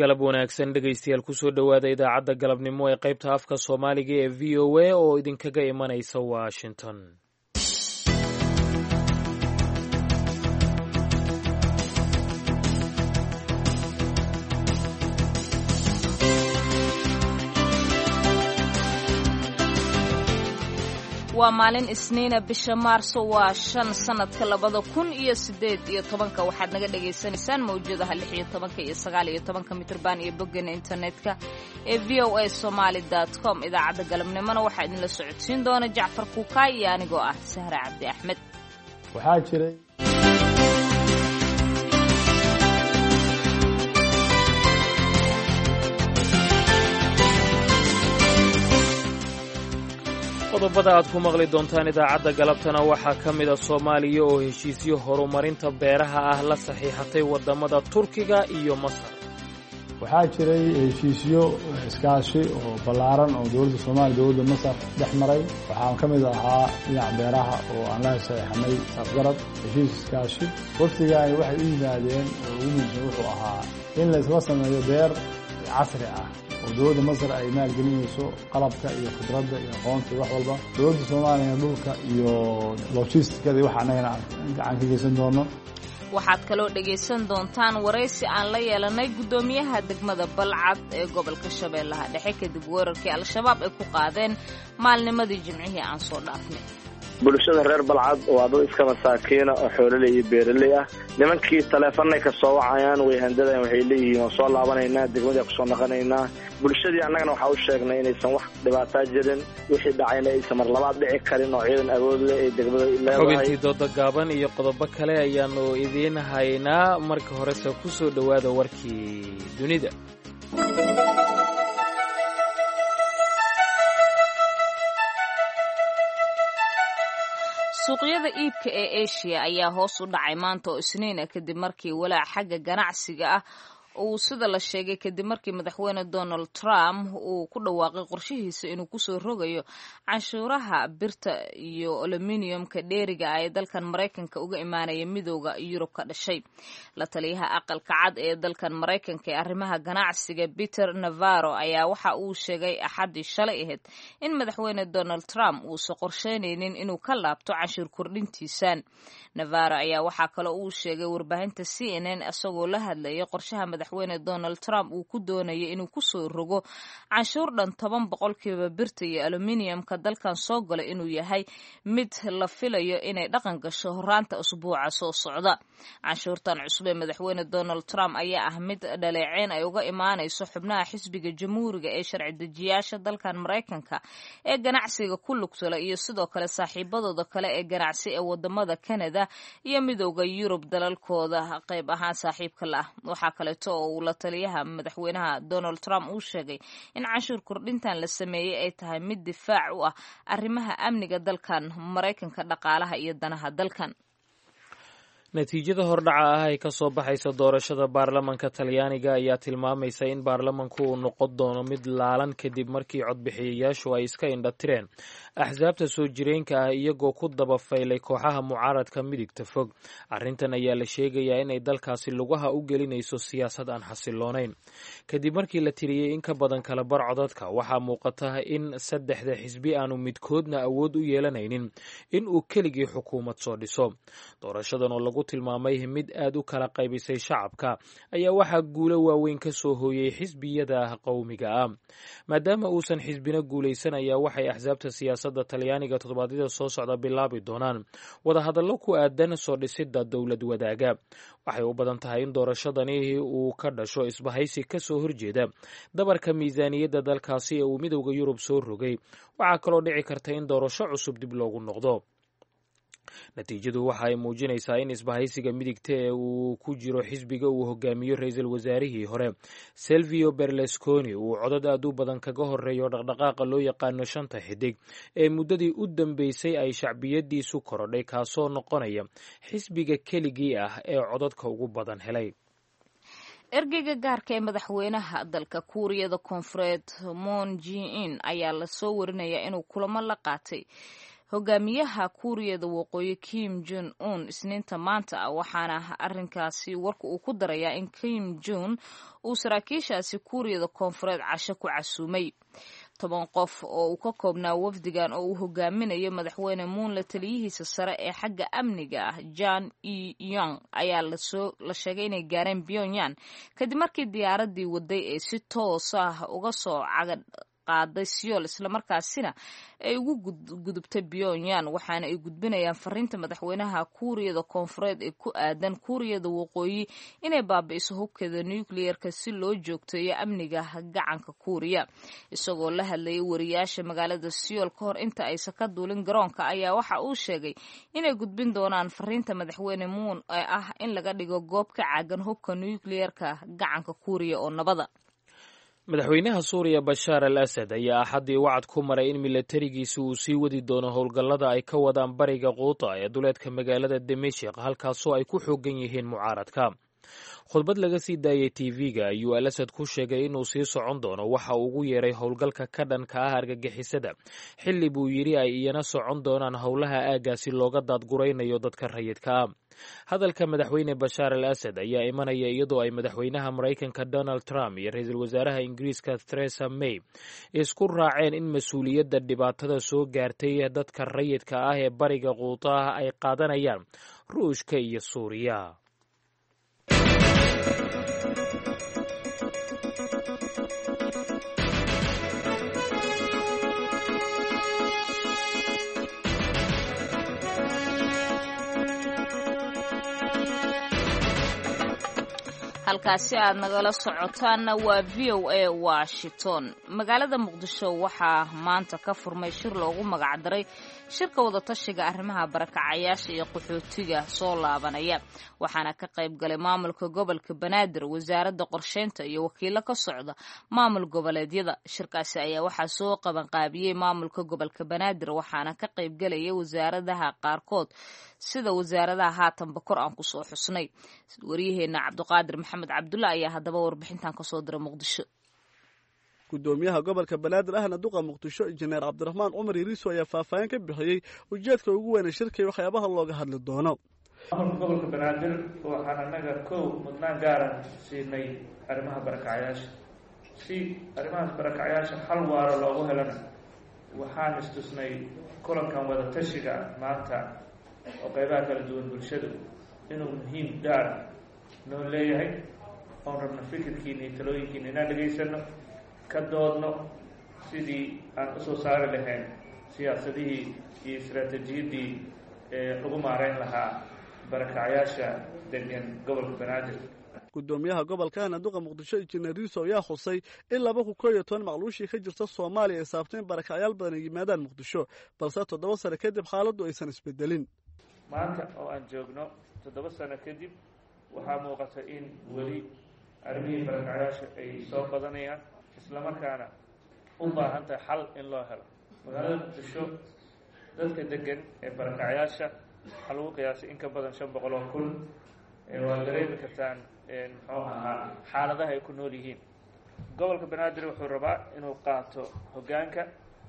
galab wanaagsan dhegaystayaal kusoo dhowaada idaacadda galabnimo ee qaybta afka soomaaliga ee v o a oo idinkaga imanaysa washington. waa maalin isniina bisha maarso waa 5 sanadka 2018 waxaad naga dhagaysanaysaan mawjadaha 16 iyo 19 mitirban iyo boggeena internetka ee voasomali.com. idaacadda galabnimona waxaa idinla socodsiin doona Jacfar Kuukaay iyo anigoo ah Sahra Cabdi Axmed. waxaa jiray qodobada aad ku maqli doontaan idaacadda galabtana waxaa ka mida Soomaaliya oo heshiisyo horumarinta beeraha ah la saxiixatay wadamada Turkiga iyo Masar. waxaa jiray heshiisyo iskaashi oo ballaaran oo dowladda Soomaaliya dowladda Masar dhex maray. waxaan ka mid ahaa dhinaca beeraha oo aan la saxiixnay afgarad heshiis iskaashi. waqtigaani waxay u yimaadeen oo ugu muhiimsan wuxuu ahaa in la isla sameeyo beer casri ah oo dowladda Masar ay maalgelinayso qalabka iyo khibradda iyo aqoonta iyo wax walba. dowladda Soomaaliya dhulka iyo logistikada waxa anagana gacan ka geysan doono. waxaad kaloo dhagaysan doontaan waraysi aan la yeelanay gudoomiyaha degmada Balcad ee gobolka Shabeellaha Dhexe kadib weerarkii Al-Shabaab ay ku qaadeen maalnimadii Jimcihii aan soo dhaafnay. bulshada reer Balcad waa dad iska masaakiina oo xoololey iyo beeraley ah. nimankii taleefanay ka soo wacayaan way handadeen, waxay leeyihiin waan soo laabanaynaa, degmada ku soo naqanaynaa. bulshadii annagana waxaa u sheegnay inaysan wax dhibaato jirin, wixii dhacayna aysan mar labaad dhici karin oo ciidan awood leh ee degmada leedahay. xubintii dooda gaaban iyo qodobo kale ayaanu idiin haynaa. marka horese ku soo dhowaada warkii dunida. suuqyada iibka ee Asia ayaa hoos u dhacay maanta oo Isniina kadib markii walaac xagga ganacsiga ah uu sida la sheegay kadib markii madaxweyne Donald Trump uu ku dhawaaqay qorshihiisa inuu ku soo rogayo canshuuraha birta iyo aluminiyumka dheeriga ah ee dalkan Mareykanka uga imaanaya midowga Yurub ka dhashay. la taliyaha aqalka cad ee dalkan Mareykanka ee arrimaha ganacsiga Peter Navarro ayaa waxa uu sheegay Axaddii shalay ahayd in madaxweyne Donald Trump uu soo qorsheynaynin inuu ka laabto canshuur kordhintiisan. Navarro ayaa waxa kale uu sheegay warbaahinta CNN asagoo la hadlayay qorshaha madaxweyne Donald Trump uu ku doonayo inuu ku soo rogo canshuur dhan 10% birta iyo aluminiyumka dalkan soo galay inuu yahay mid la filayo inay dhaqan gasho horaanta usbuuca soo socda. canshuurtan cusub ee madaxweyne Donald Trump ayaa ah mid dhaleeceyn ay uga imaanayso xubnaha xisbiga jamhuuriga ee sharci dejiyaasha dalkan Mareykanka ee ganacsiga ku lugtala iyo sidoo kale saaxiibadooda kale ee ganacsi ee wadamada Canada iyo midowga Yurub dalalkooda qayb ahaan saaxiibka la ah. waxaa kale oo uu la taliyaha madaxweynaha Donald Trump uu sheegay in canshuur kordhintan la sameeyay ay tahay mid difaac u ah arrimaha amniga dalkan Mareykanka, dhaqaalaha iyo danaha dalkan. natiijada hordhaca ah ay ka soo baxaysa doorashada baarlamanka Talyaaniga ayaa tilmaamaysa in baarlamanku uu noqon doono mid laalan kadib markii codbixiyayaashu ay iska indhatireen axsaabta soo jireenka ah iyagoo ku daba faylay kooxaha mucaaradka midigta fog. arrintan ayaa la sheegayaa inay dalkaasi lugaha u gelinayso siyaasad aan xasiloonayn. kadib markii la tiriyey in ka badan kala bar codadka waxaa muuqata in saddexda xisbi aanu midkoodna awood u yeelanaynin in uu keligii xukuumad soo dhiso. doorashadan oo lagu tilmaamay mid aad u kala qaybisay shacabka ayaa waxaa guulo waaweyn ka soo hooyey xisbiyada qowmiga ah. maadaama uusan xisbina guulaysan ayaa waxay axsaabta siyaasadda Talyaaniga toddobaadyada soo socda bilaabi doonaan wadahadallo ku aadan soo dhisidda dowlad wadaaga. waxay u badan tahay in doorashadani uu ka dhasho isbahaysi ka soo horjeeda dabarka miisaaniyadda dalkaasi ee uu midowda Yurub soo rogay. waxaa kaloo dhici karta in doorasho cusub dib loogu noqdo. natiijadu waxa ay muujinaysaa in isbahaysiga midigta ee uu ku jiro xisbiga uu hogaamiyo ra-iisul wasaarihii hore Silvio Berlusconi uu codad aad u badan kaga horeeyo dhaqdhaqaaqa loo yaqaano shanta xidig ee muddadii u dambeysay ay shacbiyadiisu korodhay, kaasoo noqonaya xisbiga keligii ah ee codadka ugu badan helay. ergeyga gaarka ee madaxweynaha dalka Kuuriyada Koonfureed Moon Jae-in ayaa la soo warinayaa inuu kulamo la qaatay hogaamiyaha kuuriyada waqooyi Kim Jong Un isniinta maanta ah, waxaana arrinkaasi warka uu ku darayaa in Kim Jong uu saraakiishaasi kuuriyada koonfureed casho ku casuumay. 10 qof oo uu ka koobnaa wafdigan oo uu hogaaminayo madaxweyne Moon la taliyihiisa sare ee xagga amniga ah Jan E-Yong ayaa la sheegay inay gaareen Pyongyang kadib markii diyaaradii waday ee si toos ah uga soo qaaday Seoul islamarkaasina ay ugu gudubtay Pyongyang, waxaana ay gudbinayaan fariinta madaxweynaha kuuriyada koonfureed ee ku aadan kuuriyada waqooyi inay baabi'iso hubkeeda nuclearka si loo joogteeyo amniga gacanka Kuuriya. Isagoo la hadlayay wariyaasha magaalada Seoul ka hor inta aysan ka duulin garoonka ayaa waxa uu sheegay inay gudbin doonaan fariinta madaxweyne Moon ee ah in laga dhigo goob ka caagan hubka nuclearka gacanka Kuuriya oo nabada. madaxweynaha suuriya bashaar al asad ayaa axaddii wacad ku maray in milatarigiisa uu sii wadi doono howlgallada ay ka wadaan bariga quuta ee duleedka magaalada dimashik halkaasoo ay ku xoogan yihiin mucaaradka. khudbad laga sii daayay tv-ga ayuu al asad ku sheegay inuu sii socon doono waxa uu ugu yeeray howlgalka ka dhanka ah argagixisada xilli buu yidhi ay iyana socon doonaan howlaha aaggaasi looga daadguraynayo dadka rayidka ah. hadalka madaxweyne bashaar al asad ayaa imanaya iyadoo ay madaxweynaha maraykanka donald trump iyo ra-iisul wasaaraha ingiriiska theresa may isku raaceen in mas-uuliyadda dhibaatada soo gaartay dadka rayidka ah ee bariga quuta ah ay qaadanayaan ruushka iyo suuriya. halkaasi aad nagala socotaanna waa VOA Washington. magaalada muqdisho waxaa maanta ka furmay shir loogu magacdaray shirka wadatashiga arrimaha barakacayaasha iyo qaxootiga soo laabanaya, waxaana ka qayb galay maamulka gobolka Banaadir, wasaaradda qorsheynta iyo wakiilo ka socda maamul goboleedyada. shirkaasi ayaa waxaa soo qabanqaabiyey maamulka gobolka Banaadir, waxaana ka qayb galaya wasaaradaha qaarkood sida wasaaradaha haatan bakor aan ku soo xusnay. wariyaheena Cabduqaadir Maxamed Cabdulla ayaa haddaba warbixintan ka soo diray Muqdisho. gudoomiyaha gobolka Banaadir ahna duqa Muqdisho injineer Cabdiraxmaan Cumar Iriso ayaa faahfaahin ka bixiyay ujeedka ugu weyn ee shirka iyo waxyaabaha looga hadli doono. maamulka gobolka Banaadir waxaan anaga mudnaan gaaran siinay arrimaha barakacayaasha si arrimahaas barakacayaasha xal waara loogu helana waxaan istusnay kulankan wada tashiga maanta oo qaybaha kala duwan bulshadu inuu muhiim gaar noo leeyahay oon rabno fikirkiina iyo talooyinkiina inaan dhegaysano ka doodno sidii aan usoo saari lahayn siyaasadihii iyo istaraatiijiyadii lagu maareyn lahaa barakacayaasha degan gobolka Banaadir. gudoomiyaha gobolka ahna duqa Muqdisho injineer Iriso ayaa xusay in 2011 macluushii ka jirta Soomaaliya ay saabteen barakacayaal badan ay yimaadaan Muqdisho, balse 7 sano kadib xaaladdu aysan isbedelin. maanta oo aan joogno 7 sano kadib waxaa muuqata in weli arrimihii barakacayaasha ay soo badanayaan, islamarkaana u baahan tahay xal in loo helo. magaalada Muqdisho dadka degan ee barakacayaasha waxaa lagu qiyaasay in ka badan 500,000. waa dareemi kartaan muxuu ahaa xaaladaha ay ku nool yihiin. gobolka Banaadir wuxuu rabaa inuu qaato hoggaanka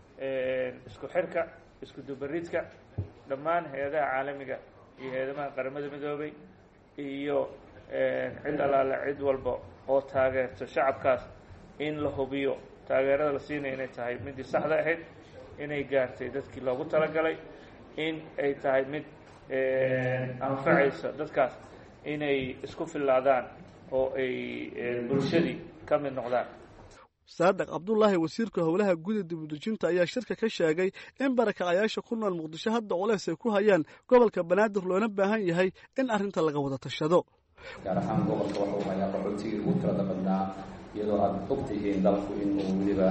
isku xirka isku dubaridka dhammaan hay-adaha caalamiga iyo hay-adaha qaramada midoobay iyo cid alaale cid walba oo taageerto shacabkaas in la hubiyo taageerada la siinaya inay tahay midii saxda ahayd, inay gaartay dadkii loogu talagalay, in ay tahay mid anfacaysa dadkaas inay isku filaadaan oo ay bulshadii ka mid noqdaan. saadaq cabdullaahi wasiirka howlaha guud ee dibudejinta ayaa shirka ka sheegay in barakacayaasha ku nool Muqdisho hadda culays ay ku hayaan gobolka Banaadir loona baahan yahay in arrinta laga wada tashado. gaar ahaan gobolka waxa uu hayaa qaxootigii ugu tirada badnaa, iyadoo aad ogtihiin dalku inuu weliba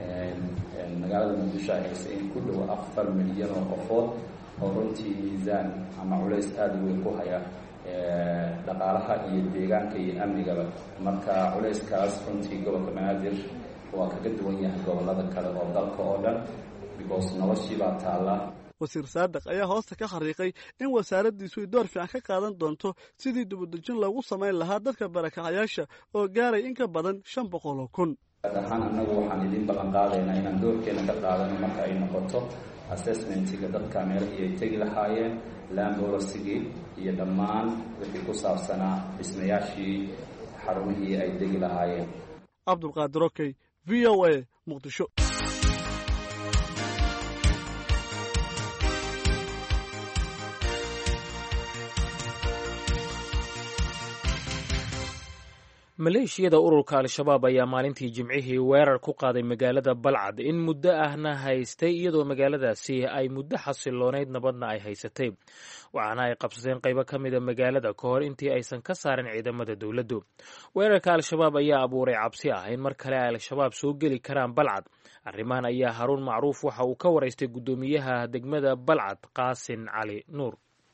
magaalada Muqdisho ay haysay in ku dhow 4 milyan oo qofood oo runtii miisaan ama culays aad u weyn ku haya dhaqaalaha iyo deegaanka iyo amnigaba. marka culayskaas runtii gobolka Banaadir waa kaga duwan yahay gobolada kale oo dalka oo dhan because noloshii baa taala. wasiir saadaq ayaa hoosta ka xariiqay in wasaaraddiisu ay door fiican ka qaadan doonto sidii dibudejin loogu samayn lahaa dadka barakacayaasha oo gaaray in ka badan 500,000. ahaan annagu waxaan idin ballan qaadaynaa inaan doorkeena ka qaadano marka ay noqoto assessmentiga dadka meelihii ay tegi lahaayeen land policy-gii iyo dhammaan wixii ku saabsanaa dhismayaashii xarumihii ay degi lahaayeen. cabdulqaadir okey, VOA, muqdisho. maleeshiyada ururka al-shabaab ayaa maalintii jimcihii weerar ku qaaday magaalada balcad in muddo ahna haystay iyadoo magaaladaasi ay muddo xasiloonayd nabadna ay haysatay waxaana ay qabsadeen qaybo ka mida magaalada ka hor intii aysan ka saarin ciidamada dowladdu. weerarka al-shabaab ayaa abuuray cabsi ah in mar kale ay al-shabaab soo geli karaan balcad. arrimahan ayaa haruun macruuf waxa uu ka waraystay guddoomiyaha degmada balcad qaasin cali nuur.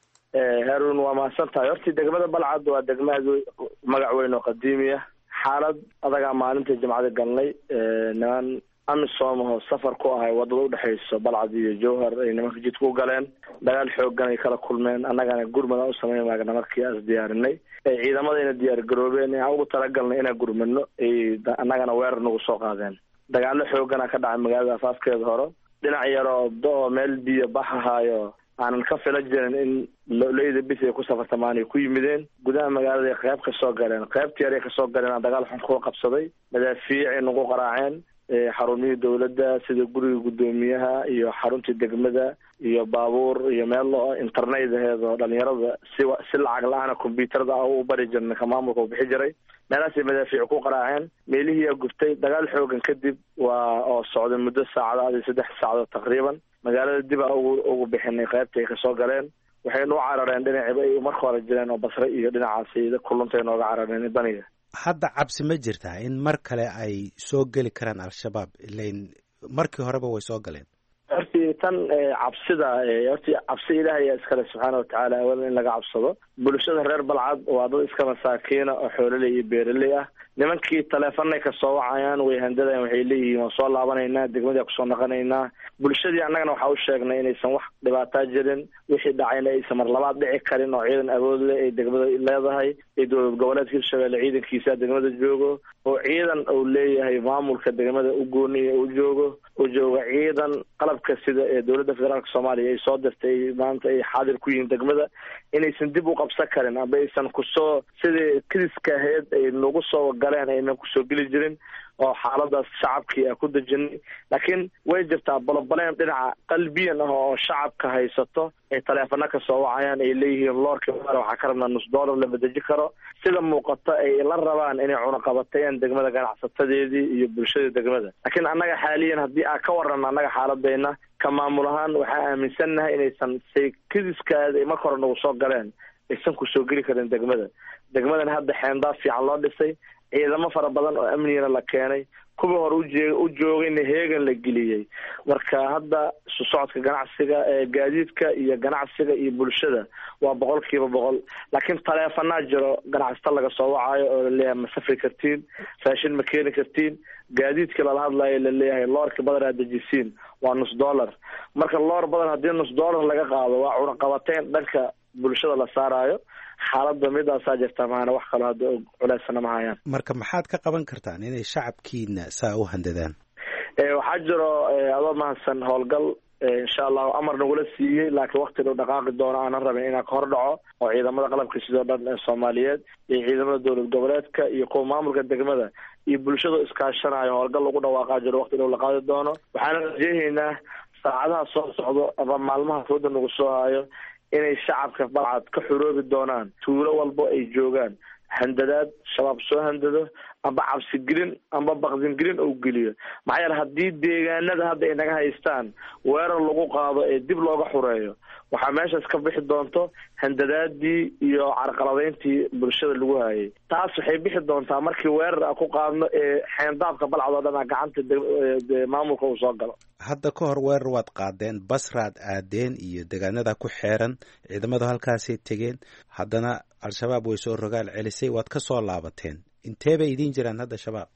haruun waa mahadsan tahay. hortii degmada balcad waa degmaad magac weyn oo qadiimiya. xaalad adagaa maalintii jimcada galnay niman amisom oo safar ku ahay wadada udhexayso balcad iyo jowhar ay nimanka jidka u galeen. dagaal xoogan ay kala kulmeen. annagana gurmada u samayn maagna markii as diyaarinay ciidamadayna diyaar garoobeen aan ugu talagalnay inaan gurmadno annagana weerar nagu soo qaadeen. dagaalo xoogana ka dhacay magaalada afaafkeeda hore. dhinac yaroo oo meel biyo baxahaayo aanan ka fila jirin in leyda bis ay ku safartamaan ay ku yimideen gudaha magaalada ay qayb ka soo galeen. qaybtii yar ay kasoo galeen dagaal xun kuwa qabsaday. madaafiicay nagu qaraaceen xarumihii dowladda sida guriga guddoomiyaha iyo xaruntii degmada iyo baabuur iyo meel internet aheed oo dhalinyarada si lacag la-aana combyuutarada u bari jirnay ka maamulka u bixi jiray. meelahaasay madaafiic ku qaraaceen. meelihiiyaa guftay. dagaal xoogan kadib waa oo socday muddo saacadaad iyo 3 saacadood taqriiban. magaalada dib a ugu bixinay qaybta ay kasoo galeen. waxaynu u carareen dhinaciba ay marka hore jireen oo basre iyo dhinacaasi kulunta ay nooga carareen daniga. hadda cabsi ma jirtaa in mar kale ay soo geli karaan al-shabaab ilain markii horeba way soo galeen? hortii tan cabsida hortii cabsi ilaahay iskale subxaana watacaala awalan in laga cabsado. bulshada reer balcad waa dad iska masaakiina oo xoololey iyo beeraley ah. nimankii taleefanay kasoo wacayaan way handadayan waxay leeyihiin waan soo laabanaynaa degmadii kusoo naqanaynaa. bulshadii annagana waxaa u sheegnay inaysan wax dhibaataa jirin. wixii dhacayna aysan mar labaad dhici karin oo ciidan awood leh ay degmada leedahay ee dowlad goboleedka hirshabelle ciidankiisa degmada joogo oo ciidan uu leeyahay maamulka degmada u gooniya u joogo ciidan qalabka sida ee dowladda federaalka soomaaliya ay soo dirtay maanta ay xaadir ku yihiin degmada inaysan dib u qabsan karin amba aysan kusoo sidii kiriska ahayd ay nagu soo galeen aynan kusoo geli jirin oo xaaladaas shacabkii a ku dejinay. laakiin way jirtaa balobaleen dhinaca qalbiyan ah oo shacabka haysato ay taleefana kasoo wacayaan ay leeyihiin loorka waxaa ka rabnaa $1 lama deji karo. sida muuqata ay la rabaan inay cunaqabateeyaan degmada ganacsatadeedii iyo bulshada degmada. laakiin annaga xaaliyan haddii aan ka warrano annaga xaaladayna ka maamul ahaan waxaa aaminsannahay inaysan saykidiskaada ay marka hore nagu soo galeen aysan kusoo geli karin degmada. degmadan hadda xeendaaf fiican loo dhisay. ciidamo fara badan oo amnigana la keenay. kuwii hore u joogayna heegan la geliyey. marka hadda isu socodka ganacsiga gaadiidka iyo ganacsiga iyo bulshada waa 100%. laakiin taleefanaa jiro ganacsata laga soo wacayo oo laleeyahay ma safri kartiin, raashin ma keeni kartiin. gaadiidka lala hadlayo laleeyahay loorka badan aad dejisiin waa $1. marka loor badan haddii $1 laga qaado waa cunaqabateyn dhanka bulshada la saarayo. xaaladda midaasaa jirta maana wax kaloo hadda culeysana ma hayaan. marka maxaad ka qaban kartaan inay shacabkiina saa u handadaan? waxaa jiro adoo mahadsan howlgal insha allahu amar nagula siiyey laakiin wakti dhow dhaqaaqi doono aanan rabin inaan ka hor dhaco oo ciidamada qalabka sidoo dhan ee soomaaliyeed iyo ciidamada dowlad goboleedka iyo kuwa maamulka degmada iyo bulshada iskaashanayo howlgal lagu dhawaaqaa jiro wakti dhow la qaadi doono. waxaana rajeehaynaa saacadaha soo socdo ama maalmaha fooda nagu soo hayo inay shacabka balcad ka xuroobi doonaan tuulo walbo ay joogaan. handadaad shabaab soo handado amba cabsigelin amba baqdingelin ou geliyo. maxaa yeele haddii deegaanada hadda ay naga haystaan weerar lagu qaado ee dib looga xureeyo waxaa meeshaas ka bixi doonto handadaadii iyo carqaladeyntii bulshada lagu hayay. taas waxay bixi doontaa markii weerar a ku qaadno ee xeendaabka balcad oo dhan a gacanta maamulka uu soo galo. hadda ka hor weerar waad qaadeen, basraad aadeen iyo deegaanada ku xeeran ciidamadu halkaasay tegeen. haddana al-shabaab way soo rogaal celisay, waad ka soo laabateen. intee bay idiin jiraan hadda shabaab?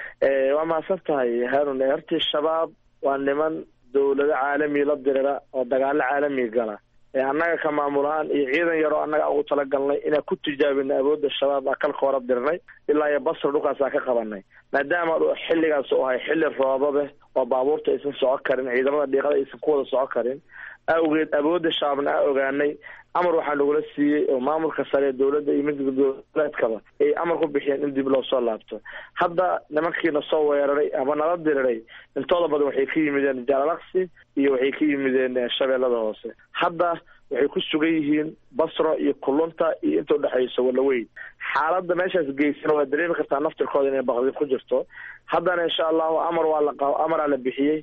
waa mahadsan tahay haarun. hortii shabaab waa niman dowlado caalami la dirira oo dagaalo caalami gala annaga ka maamulahaan iyo ciidan yaroo annaga ugu talagalnay inaan ku tijaabina awoodda shabaab a kalka hore dirnay ilaa iyo basra dhulkaas aan ka qabanay maadaama xilligaas u ahay xilli roobabe oo baabuurta aysan soco karin ciidamada dhiiqada aysan ku wada soco karin awgeed awoodda shabaabna aan ogaanay amar waxaa nagula siiyey oo maamulka sare ee dowladda iyo midka goboleedkaba ay amar ku bixiyeen in dib loo soo laabto hadda nimankiina soo weeraray ama nala diriray intooda badan waxay ka yimideen jaalalaksi iyo waxay ka yimideen shabeellada hoose hadda waxay ku sugan yihiin basro iyo kulunta iyo inta udhexayso walaweyn xaaladda meeshaas geysana waa dareemi kartaa naftirkooda inay baqdin ku jirto haddana insha allahu amaraa la bixiyey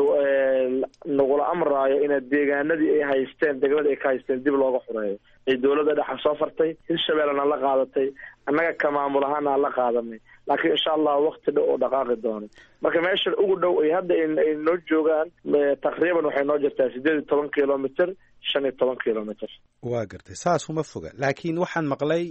nagula amraayo ina deegaanadii ay haysteen degmada ay ka haysteen dib looga xureeyo ay dowladda dhexa soo fartay hirshabeellena la qaadatay annaga ka maamul ahaana aan la qaadanay laakiin insha allahu wakti dhow oo dhaqaaqi doono marka meesha ugu dhow ay hadda ay noo joogaan taqriiban waxay noo jirtaa 18 kilomitr 15 kilomitr waa gartay saas uma foga laakiin waxaan maqlay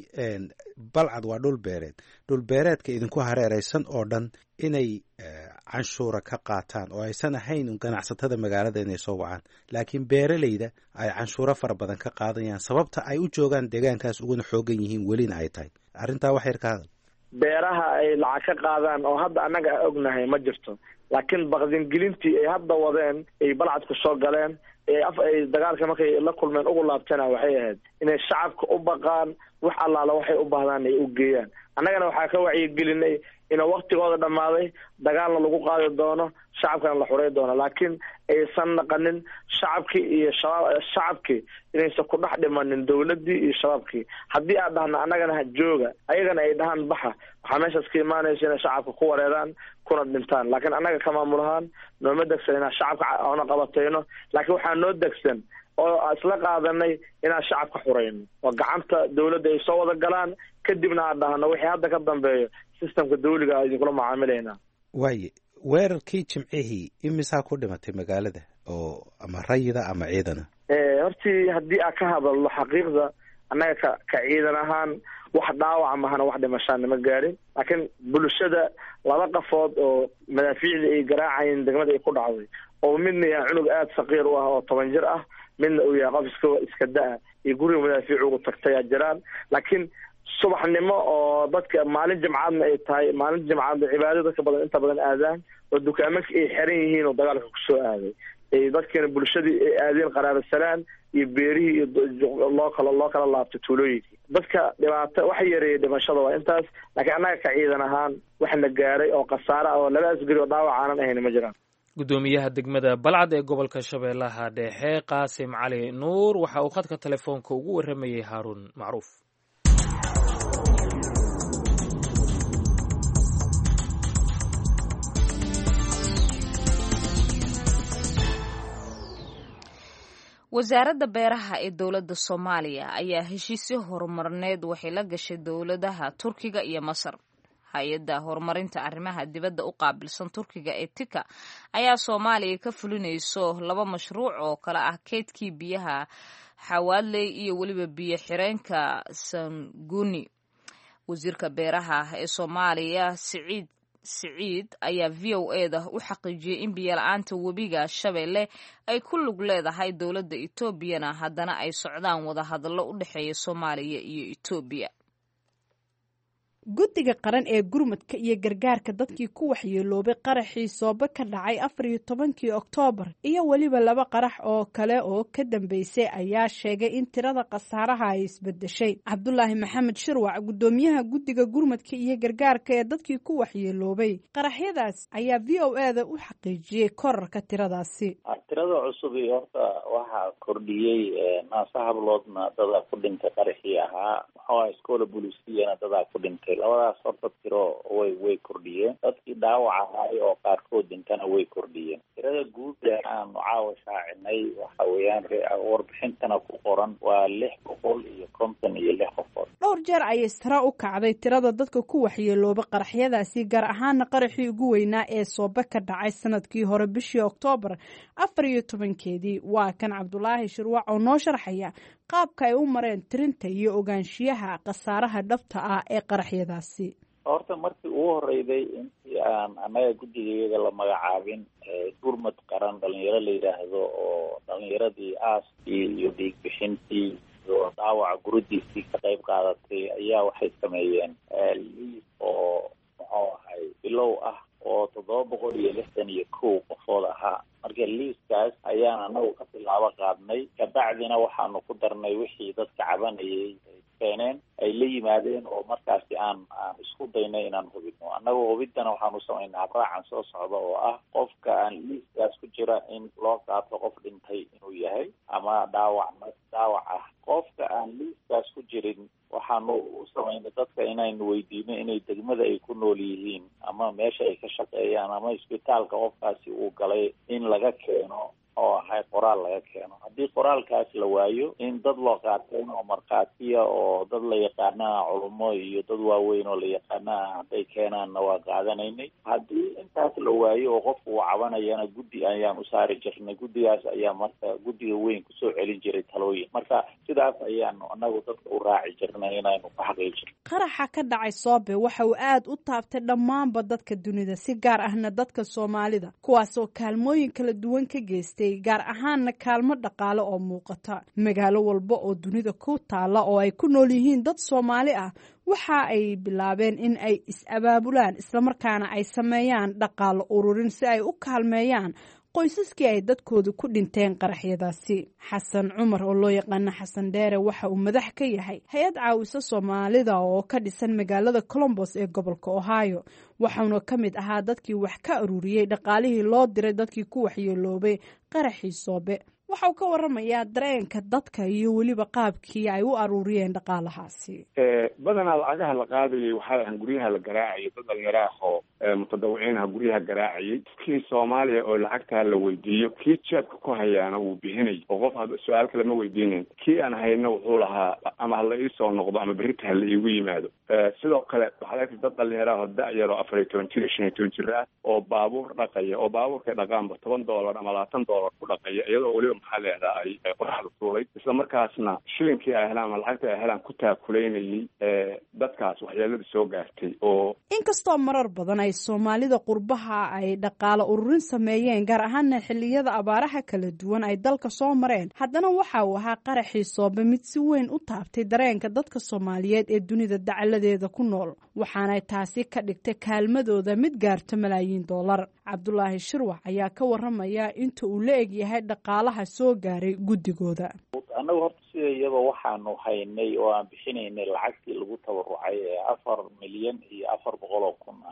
balcad waa dhul beereedka idinku hareeraysan oo dhan inay canshuura ka qaataan oo aysan ahayn ganacsatada magaalada inay soo wacaan laakiin beeralayda ay canshuuro fara badan ka qaadayaan sababta ay u joogaan deegaankaas uguna xoogan yihiin welina ay tahay arrintaa wax yar ka hadal beeraha ay lacag ka qaadaan oo hadda annaga a ognahay ma jirto laakiin baqdingelintii ay hadda wadeen ay balcadku soo galeen ay dagaalka markay la kulmeen ugu laabtana waxay ahayd inay shacabka u baqaan wax allaala waxay u baahdaan ay u geeyaan annagana waxaa ka wacyigelinay ina waktigooda dhammaaday dagaalna lagu qaadi doono shacabkana la xurey doono laakiin aysan naqanin shacabkii iyo shacabkii inaysan ku dhex dhimanin dowladdii iyo shabaabkii haddii aan dhahna annagana jooga ayagana ay dhahaan baxa waxaa meeshaas ka imaanaysa inay shacabka ku wareeraan kuna dhintaan laakiin annaga ka maamulahaan nooma degsan inaan shacabka ona qabatayno laakiin waxaa noo degsan oo isla qaadanay inaan shacabka xurayno oo gacanta dowladda ay soo wada galaan kadibna aan dhahno wixii hadda ka dambeeyo sistamka dawliga a idinkula macaamilaynaa waaye weerarkii jimcihii imisaa ku dhimatay magaalada oo ama rayida ama ciidana hortii haddii aan ka hadalno xaqiiqda annaga ka ciidan ahaan wax dhaawaca mahana wax dhimashaan nama gaarin laakiin bulshada laba qafood oo madaafiicdii ay garaacayeen degmada ay ku dhacday oo midna yahay cunug aada saqiir u ah oo 10 jir ah midna uu yahay qof iska da-a iyo guriga madaafiic ugu tagtayaa jiraan laakiin subaxnimo oo dadka maalin jimcaadna ay tahay maalin jimcaadna cibaado dadka badan inta badan aadaan oo dukaamanka ay xiran yihiin oo dagaalka kusoo aaday dadkana bulshadii ay aadeen qaraarasalaan iyo beerihii iyo loo kala laabtay tuulooyinkii dadka dhibaato waxa yareeyay dhimashada waa intaas laakiin annaga ka ciidan ahaan waxna gaaray oo khasaare oo laba asgari oo dhaawac aanan ahayn ma jiraan gudoomiyaha degmada balcad ee gobolka shabeellaha dhexe qaasim cali nuur waxa uu khadka telefoonka ugu warramayay haaruun macruuf wasaaradda beeraha ee dowladda soomaaliya ayaa heshiisyo horumarneed waxay la gashay dowladaha turkiga iyo masar hay-adda horumarinta arrimaha dibadda u qaabilsan turkiga ee tika ayaa soomaaliya ka fulinayso 2 mashruuc oo kale ah keydkii biyaha xawaadley iyo weliba biyo xireenka sanguni wasiirka beeraha ee soomaaliya siciid ayaa v o eda u xaqiijiyey in biyola-aanta webiga shabeelle ay ku lug leedahay dowladda etoobiyana haddana ay socdaan wadahadallo u dhexeeya soomaaliya iyo etoobiya guddiga qaran ee gurmadka iyo gargaarka dadkii ku waxyeeloobay qaraxii soobe ka dhacay 14 oktoobar iyo weliba 2 qarax oo kale oo ka dambeysay ayaa sheegay in tirada khasaaraha ay isbedeshay cabdulaahi maxamed shirwac gudoomiyaha guddiga gurmadka iyo gargaarka ee dadkii ku waxyeeloobay qaraxyadaas ayaa v o eda u xaqiijiyey korarka tiradaasi tirada cusub iyo horta waxaa kordhiyey naasa habloodna dadaa ku dhintay qaraxii ahaa waxaa iskoola booliisiyana dadaa ku dhintay labadaas horta tiro way kordhiyeen dadkii dhaawac ahaay oo qaarkood dhintana way kordhiyeen tirada guud ee aanu caawa shaacinay waxa weeyaan warbixintana ku qoran waa 656 qofood dhowr jeer ayay sare u kacday tirada dadka ku waxyeelooba qaraxyadaasi gaar ahaana qaraxii ugu weynaa ee soobe ka dhacay sanadkii hore bishii oktoobar 14keedii waa kan cabdulaahi shirwac oo noo sharxaya qaabka ay u mareen tirinta iyo ogaanshiyaha khasaaraha dhabta ah ee qaraxyadaasi horta markii ugu horeyday intii aan annaga guddigayaga la magacaabin gurmad qaran dhalinyaro la yidhaahdo oo dhalinyaradii aaskii iyo dhiig bixintii iyo dhaawaca guradiisii ka qayb qaadatay ayaa waxay sameeyeen liis oo muxuu ahay bilow ah oo 761 qofood ahaa. marka liiskaas ayaan anagu ka bilaabo qaadnay, kabacdina waxaanu ku darnay wixii dadka cabanayay keeneen ay la yimaadeen oo markaasi aan isku daynay inaan hubino. annagu hubidana waxaanu samaynaa raacan soo socda oo ah qofka aan liiskaas ku jira in loo qaato qof dhintay inuu yahay ama dhaawac ah. qofka aan liiskaas ku jirin waxaanu u samaynay dadka inaynu weydiino inay degmada ay ku nool yihiin ama meesha ay ka shaqeeyaan ama isbitaalka qofkaasi uu galay in laga keeno oo ahay qoraal laga keeno. haddii qoraalkaas la waayo in dad loo qaateen oo markhaatiya oo dad la yaqaanaa culummo iyo dad waaweyn oo la yaqaanaa hadday keenaanna waa qaadanaynay. haddii intaas la waayo oo qofku uu cabanayana guddi ayaan u saari jirnay. guddigaas ayaa marka guddiga weyn kusoo celin jiray talooyin. marka sidaas ayaanu annagu dadka u raaci jirnay inaynu ku xaqiijino. qaraxa ka dhacay Soobe waxa uu aad u taabtay dhammaanba dadka dunida, si gaar ahna dadka Soomaalida, kuwaasoo kaalmooyin kala duwan ka geystay, gaar ahaanna kaalmo dhaqaale oo muuqata. magaalo walba oo dunida ku taala oo ay ku nool yihiin dad Soomaali ah waxa ay bilaabeen in ay is-abaabulaan islamarkaana ay sameeyaan dhaqaale ururin si ay u kaalmeeyaan qoysaskii ay dadkooda ku dhinteen qaraxyadaasi. xasan cumar oo loo yaqaano xasan dheere waxa uu madax ka yahay hay-ad caawisa Soomaalida oo ka dhisan magaalada Columbus ee gobolka Ohio. waxauna ka mid ahaa dadkii wax ka ururiyey dhaqaalihii loo diray dadkii ku waxyeeloobay qaraxii Soobe. waxa uu ka waramayaa dareenka dadka iyo weliba qaabkii ay u aruuriyeen dhaqaalahaasi. badanaa lacagaha la qaadayay waxaa ahan guryaha la garaacayay, dad dhalinyaraah oo mutadawiciinaha guryaha garaacayay. kii Soomaaliya oo lacagtaa la weydiiyo, kii jeebka ku hayaana wuu bixinay oo qof su-aal kale ma weydiinayn. kii aan hayna wuxuu lahaa ama hala iisoo noqdo ama berita hala iigu yimaado. sidoo kale waxaa laga dad dhalinyaraah oo da-yar oo 14 jir 15 jir ah oo baabuur dhaqaya, oo baabuurkay dhaqaanba $10 ama $20 ku dhaqaya, iyadoo weliba maxaa leedaha ay qoraxda tuulay, isla markaasna shilinkii ay helaan ama lacagta ay helaan ku taakulaynayay dadkaas waxyeelada soo gaartay. oo inkastoo marar badan ay Soomaalida qurbaha ay dhaqaale ururin sameeyeen, gaar ahaana xilliyada abaaraha kala duwan ay dalka soo mareen, haddana waxa uu ahaa qaraxii Soobe mid si weyn u taabtay dareenka dadka Soomaaliyeed ee dunida dacaladeeda ku nool, waxaana taasi ka dhigtay kaalmadooda mid gaarto malaayiin dollar. Cabdulaahi Shirwax ayaa ka waramaya inta uu la eg yahay dhaqaalaha soo gaaray guddigooda. annagu horta sida iyadoo waxaanu haynay oo aan bixinaynay lacagtii lagu tabarucay ee 4 milyan iyo 400 kun ah.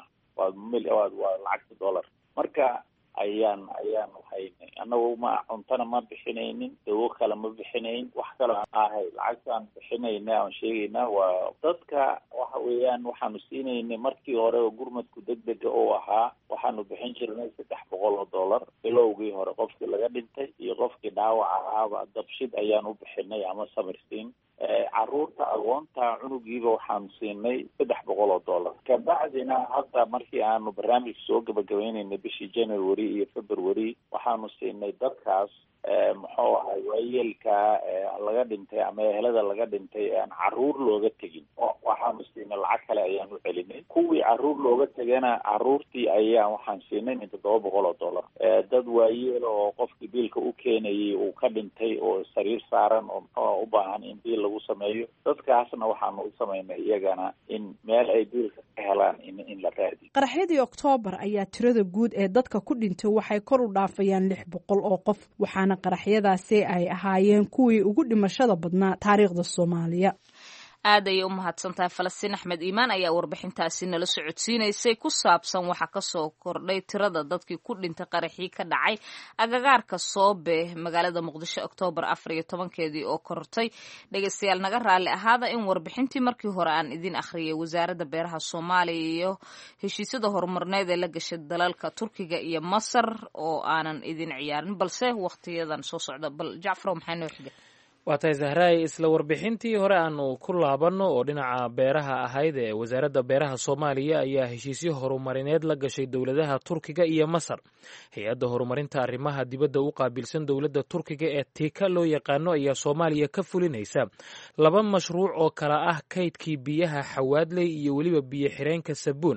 waa lacagta dollar. marka ayaanu haynay. annagu ma cuntana ma bixinaynin, dawo kale ma bixinayn, wax kale ahay. lacagtaan bixinayna aan sheegayna waa dadka waxa weeyaan waxaanu siinaynay markii hore oo gurmadku degdega oo ahaa. waxaanu bixin jirnay $300 bilowgii hore qofkii laga dhintay iyo qofkii dhaawac ahaaba dabshid ayaanu bixinay ama samirsiin. caruurta agoonta cunugiiba waxaanu siinay $300. kabacdina hadda markii aanu barnaamij soo gabagabaynaynay bishii January iyo February waxaanu siinay dadkaas muxuu ahay waayeelka laga dhintay ama ehelada laga dhintay aan caruur looga tegin. waxaanu siinay lacag kale ayaanu celinay. kuwii caruur looga tegana caruurtii ayaan waxaan siinay $700. dad waayeel oo qofkii biilka u keenayay uu ka dhintay oo sariir saaran oo muxuu u baahan in biil lagu sameeyo, dadkaasna waxaanu u samaynay iyagana in meel ay biilka ka helaan in la raadiyo. qaraxyadii Oktoobar ayaa tirada guud ee dadka ku dhintay waxay kor u dhaafayaan 600 oo qof, waxaana qaraxyadaasi ay ahaayeen kuwii ugu dhimashada badnaa taariikhda Soomaaliya. aad ayay u mahadsantahay Falastiin Axmed Iimaan ayaa warbixintaasi nala socodsiinaysay ku saabsan waxa ka soo kordhay tirada dadkii ku dhintay qaraxii ka dhacay agagaarka Soobe magaalada Muqdisho Oktoobar 14 oo kortay. dhegeystayaal naga raali ahaada in warbixintii markii hore aan idin akhriyay wasaaradda beeraha Soomaaliya iyo heshiisyada horumarneed ee la gashay dalalka Turkiga iyo Masar oo aanan idin ciyaarin, balse waqtiyadan soo socda. bal Jacfar maxay noo xigay? waa tahay Zahraay, isla warbixintii hore aanu ku laabanno oo dhinaca beeraha ahayd ee wasaaradda beeraha Soomaaliya ayaa heshiisyo horumarineed la gashay dowladaha Turkiga iyo Masar. hay-adda horumarinta arrimaha dibadda u qaabilsan dowladda Turkiga ee TIKA loo yaqaano ayaa Soomaaliya ka fulinaysa 2 mashruuc oo kala ah kaydkii biyaha Xawaadley iyo weliba biyo xireenka Sabuun.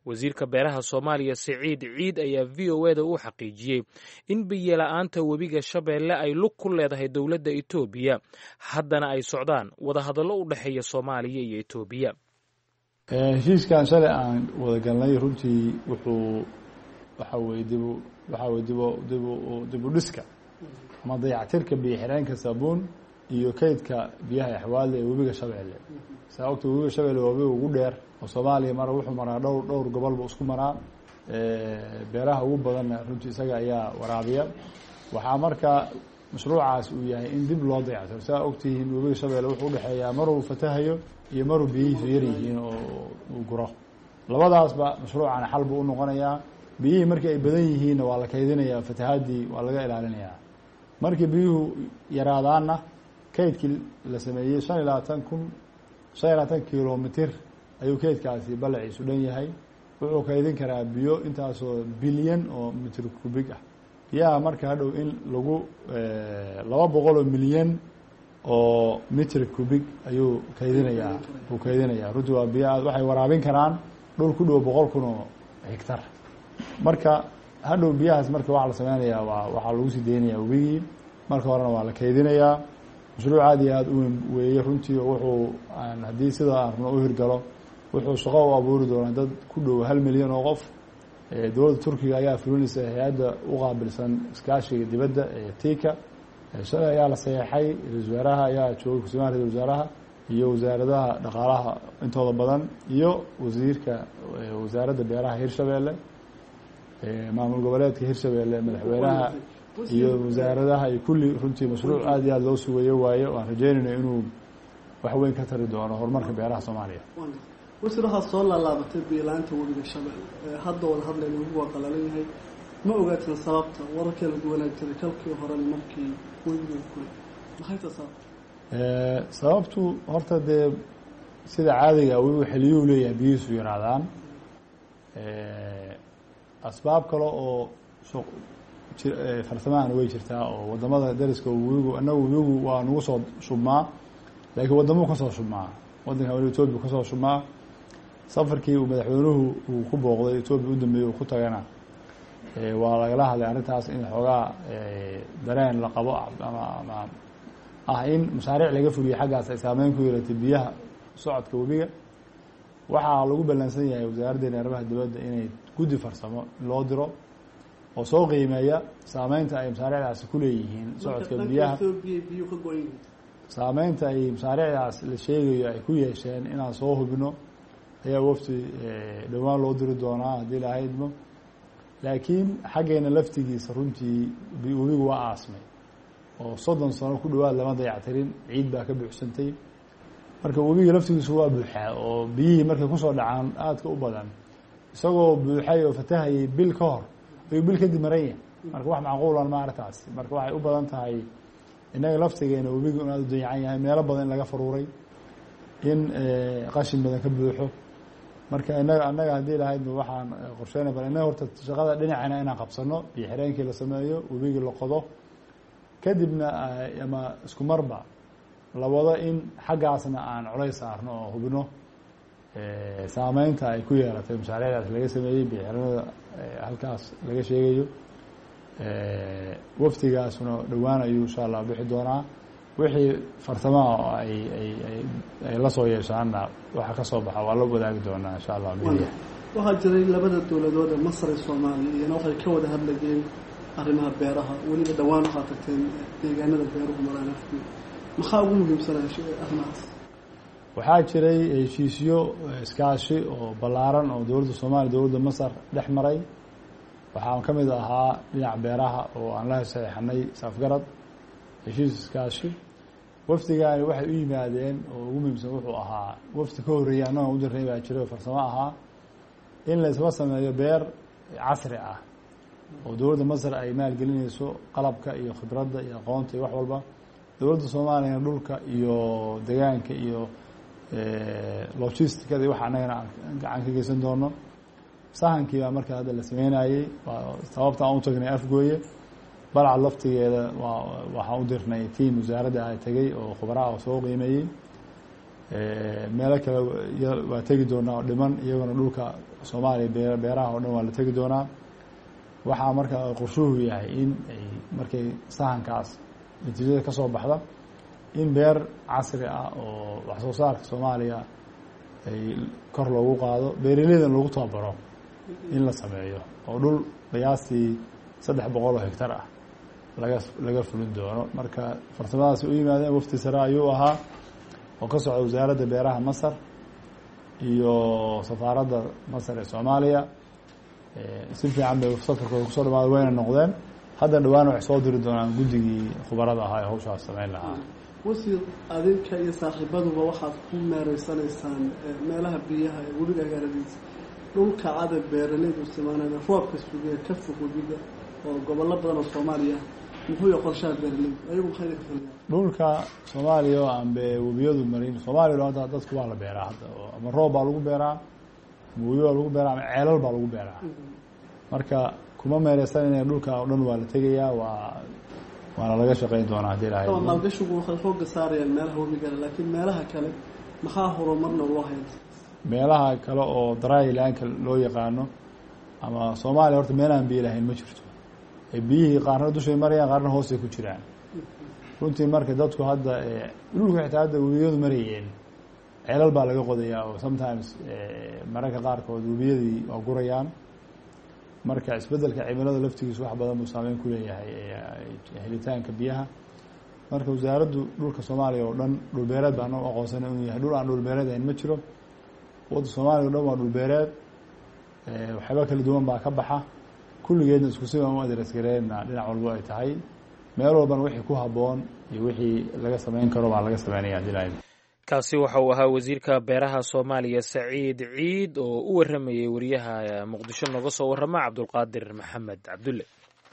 wasiirka beeraha soomaaliya siciid ciid ayaa v o eda u xaqiijiyey in biyola-aanta webiga shabeelle ay lug ku leedahay dowladda etoobiya haddana ay socdaan wadahadallo u dhexeeya soomaaliya iyo etoobiya. heshiiskan shalay aan wada galnay runtii wuxuu waxa weye dib u dhiska ama dayactirka biyo xireenka saabuun iyo kaydka biyaha axwaadle ee webiga shabeelle. saa ogta webiga shabeelle waa webiga ugu dheer oo soomaaliya mara wuxuu maraa dhowr gobolba isku maraa, beeraha ugu badanna runtii isaga ayaa waraabiya. waxaa marka mashruucaas uu yahay in dib loo dayactiro. saa ogtihiin webiga shabeelle wuxuu udhexeeyaa maruu fatahayo iyo maruu biyihiisu yar yihiin oo uu guro. labadaasba mashruucana xal buu u noqonayaa. biyihii markii ay badan yihiinna waa la kaydinayaa, fatahaadii waa laga ilaalinayaa. markii biyuhu yaraadaanna kaydkii la sameeyey 25 kilomitr ayuu kaydkaasi balaciisu dhan yahay. wuxuu kaydin karaa biyo intaasoo bilyan oo mitr kubig ah. biyaha marka hadhow in lagu 200 milyan oo mitr kubig ayuu kaydinayaa. runtii waa biyo aad waxay waraabin karaan dhul ku dhow 100,000 oo hektar. marka hadhow biyahaas marka waxaa la sameynayaa waxaa lagu sii deynayaa webigii. marka horena waa la kaydinayaa. mashruuc aad iyo aad u weeye runtii oo wuxuu haddii sida aan rabno u hirgalo wuxuu shaqo u abuuri doonaa dad ku dhow 1 milyan oo qof. dowladda turkiga ayaa fulinaysa hay-adda u qaabilsan iskaashiga dibadda ee tika. shalay ayaa la saxeexay. ra-iisul wasaaraha ayaa joogay kusimaha ra-isul wasaaraha iyo wasaaradaha dhaqaalaha intooda badan iyo wasiirka wasaaradda beeraha hirshabeelle, maamul goboleedka hirshabeelle, madaxweynaha iyo wasaaradaha iyo kulli. runtii mashruuc aad iyo aad loo sugayo waaye. waan rajeynayna inuu wax weyn ka tari doono horumarka beeraha soomaaliya. wasiir waxaad soo laalaabatay biyo-la-aanta webiga shabeelle. hadda wada hadlayna webigu waa qalalan yahay. ma ogaatin sababta? wararkee la duwanaa jiray kalkii horena markii webigu kulay. maxay ta sababta? sababtu horta dee sida caadiga webigu xiliyuu leeyahay biyihiisu yaraadaan. asbaab kale oo farsamahana way jirtaa oo wadamada dariska webigu webigu waa nagu soo shubmaa, laakiin wadamuu kasoo shubmaa. wadanka wali etoobiya kasoo shubmaa. safarkii uu madaxweynuhu uu ku booqday etoobiya u dambeeyey uu ku tagana waa lagala hadlay arrintaas in xoogaa dareen la qabo ama in mashaariic laga fuliyo xaggaas ay saameyn ku yeelatay biyaha socodka webiga. waxaa lagu ballansan yahay wasaaraddeena arrimaha dibadda inay guddi farsamo loo diro oo soo qiimeeya saameynta ay mashaariicdaasi ku leeyihiin socodka biyaha. saameynta ay mashaariicdaas la sheegayo ay ku yeesheen inaan soo hubino ayaa wafti dhowaan loo diri doonaa haddii la haydmo. laakiin xaggeena laftigiisa runtii webigu waa aasmay oo 30 sano ku dhawaad lama dayactirin. ciid baa ka buuxsantay. marka webiga laftigiisu waa buuxaa oo biyihii markay kusoo dhacaan aadka u badan isagoo buuxay oo fatahayay bil ka hor ayuu bil kadib maranya. marka wax macquulan ma arrintaas. marka waxay u badan tahay innaga laftigeena webigu in aad u dayacan yahay, meelo badan in laga faruuray, in qashin badan ka buuxo. marka annaga haddii lahaydba waxaan qorsheynay bal innaga horta shaqada dhinacana inaan qabsano, biyo xireenkii la sameeyo, webigii la qodo, kadibna ama isku marba la wado in xaggaasna aan colays saarno oo hubino saameynta ay ku yeelatay mashaariicdaas laga sameeyey biyo xiranada halkaas laga sheegayo. waftigaasuna dhowaan ayuu insha allah bixi doonaa. wixii farsamaha oo ay la soo yeeshaanna waxa ka soo baxa waa la wadaagi doonaa insha allah. waxaa jiray labada dowladood ee Masar iyo Soomaaliya iyana waxay ka wada hadlayeen arrimaha beeraha. weliba dhowaan waxaa tagteen deegaanada beeruhu maraan afkii. maxaa ugu muhiimsanaa arrimahaas? waxaa jiray heshiisyo iskaashi oo ballaaran oo dowladda Soomaaliya dowladda Masar dhex maray. waxaan ka mid ahaa dhinaca beeraha oo aan la saxeexnay safgarad heshiis iskaashi. wafdigaani waxay u yimaadeen oo ugu muhiimsan wuxuu ahaa wafdi ka horreeyay annaga u dirnay baa jiray oo farsamo ahaa in la isla sameeyo beer casri ah oo dowladda Masar ay maalgelinayso qalabka iyo khibradda iyo aqoonta iyo wax walba. dowladda Soomaaliya dhulka iyo deegaanka iyo logisticada waxa annagana gacan ka geysan doono. sahankii baa marka hadda la sameynayey. sababta aan u tagnay afgooye. balcad laftigeeda waxaan u dirnay tiim wasaaradda ay tegey oo khubaraha oo soo qiimeeyey. meelo kale waa tegi doonaa oo dhiman iyagona dhulka soomaaliya beeraha oo dhan waa la tegi doonaa. waxaa marka qorshuhu yahay in ay markay sahankaas natiijada ka soo baxda in beer casri ah oo wax soo saarka soomaaliya ay kor loogu qaado, beeraleydan lagu tababaro in la sameeyo, oo dhul qiyaastii 300 oo hektar ah laga fulin doono. marka farsamadaasi u yimaadeen wafdi sare ayuu ahaa oo ka socda wasaaradda beeraha Masar iyo safaaradda Masar ee Soomaaliya. si fiican bay safarkooda kusoo dhamaada, wayna noqdeen. hadda dhawaan waxay soo diri doonaan guddigii khubarada ahaa ee hawshaas samayn lahaa. wasiir, adinka iyo saaxiibaduba waxaad ku meereysanaysaan meelaha biyaha ee weliga gaaradiisa, dhulka cadad beeraleydu isticmaalaan roobka sugaya ka fog webiga oo gobollo badan oo Soomaaliya muxuu yahay qorshaha beeraleydu ayagu maxay ka filayaan? dhulka Soomaaliya oo aan webiyadu marin, Soomaaliya hadda dadku waa la beeraa hadda, ama roob baa lagu beeraa, ama webi baa lagu beeraa, ama ceelal baa lagu beeraa. marka kuma meereysanayna dhulka oo dhan waa la tegayaa, waana laga shaqayn doonaa haddii ilaahay. maalgashigu waxay xooga saarayaan meelaha webiga, laakiin meelaha kale maxaa horumarna loo hayaa? meelaha kale oo dry land-ka loo yaqaano, ama Soomaaliya horta meelaan biyo lahayn ma jirto. biyihii qaarna dushay marayaan, qaarna hoosay ku jiraan. runtii marka dadku hadda dhulka xitaa hadda webiyadu marayeen, ceelal baa laga qodayaa oo sometimes mararka qaarkood webiyadii waa gurayaan. marka isbedelka cimilada laftigiisu wax badan buu saameyn ku leeyahay helitaanka biyaha. marka wasaaraddu dhulka Soomaaliya oo dhan dhulbeereed baan u aqoonsanay inuu yahay. dhul aan dhulbeereed ahayn ma jiro. wadda Soomaaliya oo dhan waa dhulbeereed, waxyaaba kala duwan baa ka baxa. kulligeedna isku si aan u adres gareynaa dhinac walbo ay tahay. meel walbana wixii ku habboon iyo wixii laga samayn karo baa laga sameynaya dilay. kaasi waxa uu ahaa wasiirka beeraha Soomaaliya Saciid Ciid oo u waramayay wariyaha Muqdisho nooga soo warama Cabdulqaadir Maxamed Cabdulle.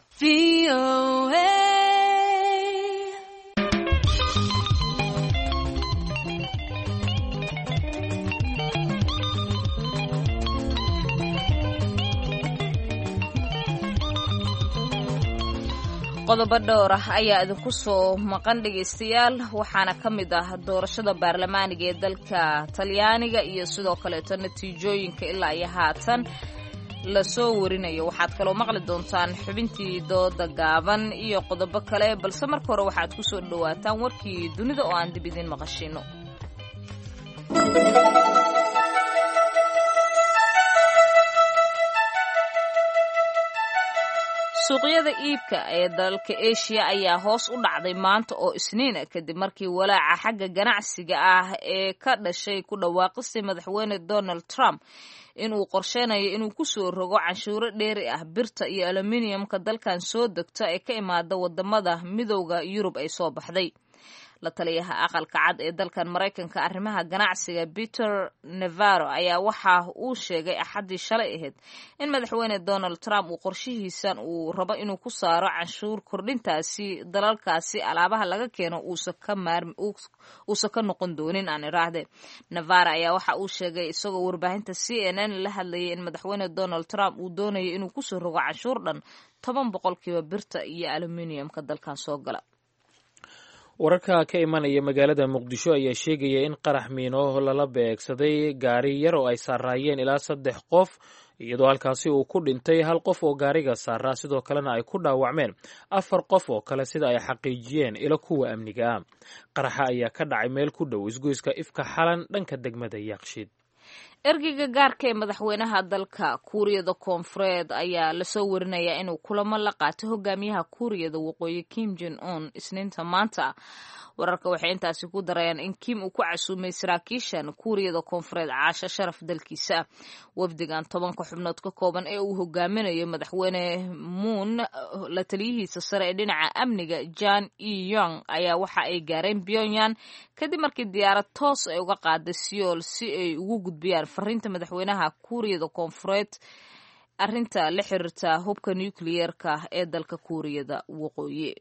qodobo dhowr ah ayaa idinku soo maqan dhegaystayaal, waxaana ka mid ah doorashada baarlamaaniga ee dalka Talyaaniga iyo sidoo kaleeto natiijooyinka ilaa iyo haatan la soo warinayo. waxaad kaloo maqli doontaan xubintii dooda gaaban iyo qodobo kale, balse marka hore waxaad ku soo dhawaataan warkii dunida oo aan dib idin maqashino. suuqyada iibka ee dalka Asia ayaa hoos u dhacday maanta oo Isniin kadib markii walaaca xagga ganacsiga ah ee ka dhashay ku dhawaaqistii madaxweyne Donald Trump inuu qorsheynayo inuu ku soo rogo canshuuro dheeri ah birta iyo aluminiumka dalkan soo degta ee ka imaada wadamada midowga Yurub ay soo baxday. la taliyaha aqalka cad ee dalkan Mareykanka arrimaha ganacsiga Peter Navarro ayaa waxa uu sheegay Axaddii shalay ahayd in madaxweyne Donald Trump uu qorshihiisan uu rabo inuu ku saaro canshuur kordhintaasi dalalkaasi alaabaha laga keeno uusan ka noqon doonin aan iraahde. Navarro ayaa waxa uu sheegay isagoo warbaahinta CNN la hadlayay in madaxweyne Donald Trump uu doonayo inuu ku soo rogo canshuur dhan 10% birta iyo aluminiumka dalkan soo gala. wararka ka imanaya magaalada Muqdisho ayaa sheegaya in qarax miino lala beegsaday gaari yar oo ay saaraayeen ilaa 3 qof, iyadoo halkaasi uu ku dhintay 1 qof oo gaariga saaraa, sidoo kalena ay ku dhaawacmeen 4 qof oo kale sida ay xaqiijiyeen ilo kuwa amniga ah. qaraxa ayaa ka dhacay meel ku dhow isgoyska Ifka Xalan dhanka degmada Yaaqshiid. ergeyga gaarka ee madaxweynaha dalka Kuuriyada Koonfureed ayaa la soo warinayaa inuu kulamo la qaatay hogaamiyaha Kuuriyada Waqooyi Kim Jong-un Isniinta maanta. wararka waxay intaasi ku darayaan in Kim uu ku casuumay saraakiishan Kuuriyada Koonfureed caasho sharaf dalkiisa. wafdigan 10 xubnood ka kooban ee uu hogaaminayo madaxweyne Moon, la taliyihiisa sare ee dhinaca amniga Jang Eui-yong ayaa waxa ay gaareen Pyongyang kadib markii diyaarad toos ay uga qaaday Seoul si ay ugu gudbiyaan fariinta madaxweynaha Kuuriyada Koonfureed arrinta la xiriirta hubka nuclear-ka ee dalka Kuuriyada Waqooyi.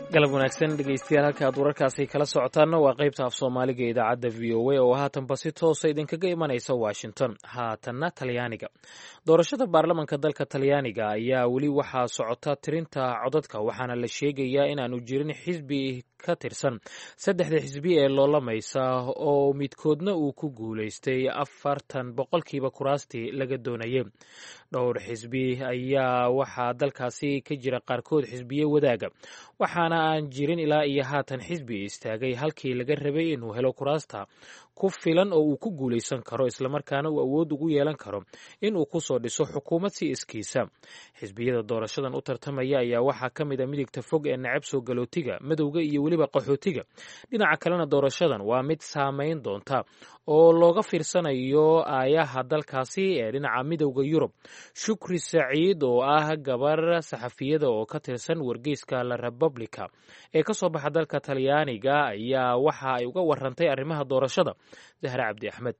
galab wanaagsan dhegeystayaal halka aad wararkaasi kala socotaanna waa qaybta af soomaaliga ee idaacadda v o a oo haatanba si toosa idinkaga imanaysa washington. haatanna talyaaniga. doorashada baarlamanka dalka talyaaniga ayaa weli waxaa socota tirinta codadka waxaana la sheegayaa inaanu jirin xisbi ka tirsan saddexda xisbi ee loolamaysa oo midkoodna uu ku guulaystay 40 boqolkiiba kuraastii laga doonayay. dhowr xisbi ayaa waxaa dalkaasi ka jira qaarkood xisbiye wadaaga waxaana aan jirin ilaa iyo haatan xisbi istaagay halkii laga rabay inuu helo kuraasta ku filan oo uu ku guulaysan karo islamarkaana uu awood ugu yeelan karo inuu ku soo dhiso xukuumad si iskiisa. xisbiyada doorashadan u tartamaya ayaa waxaa ka mid a midigta fog ee nacab soo galootiga madowga iyo weliba qaxootiga. dhinaca kalena doorashadan waa mid saameyn doonta oo looga fiirsanayo aayaha dalkaasi ee dhinaca midowda yurub. shukri saciid oo ah gabar saxafiyada oo ka tirsan wargeyska la republica ee ka soo baxa dalka talyaaniga ayaa waxa ay uga warantay arrimaha doorashada. zahra cabdi axmed.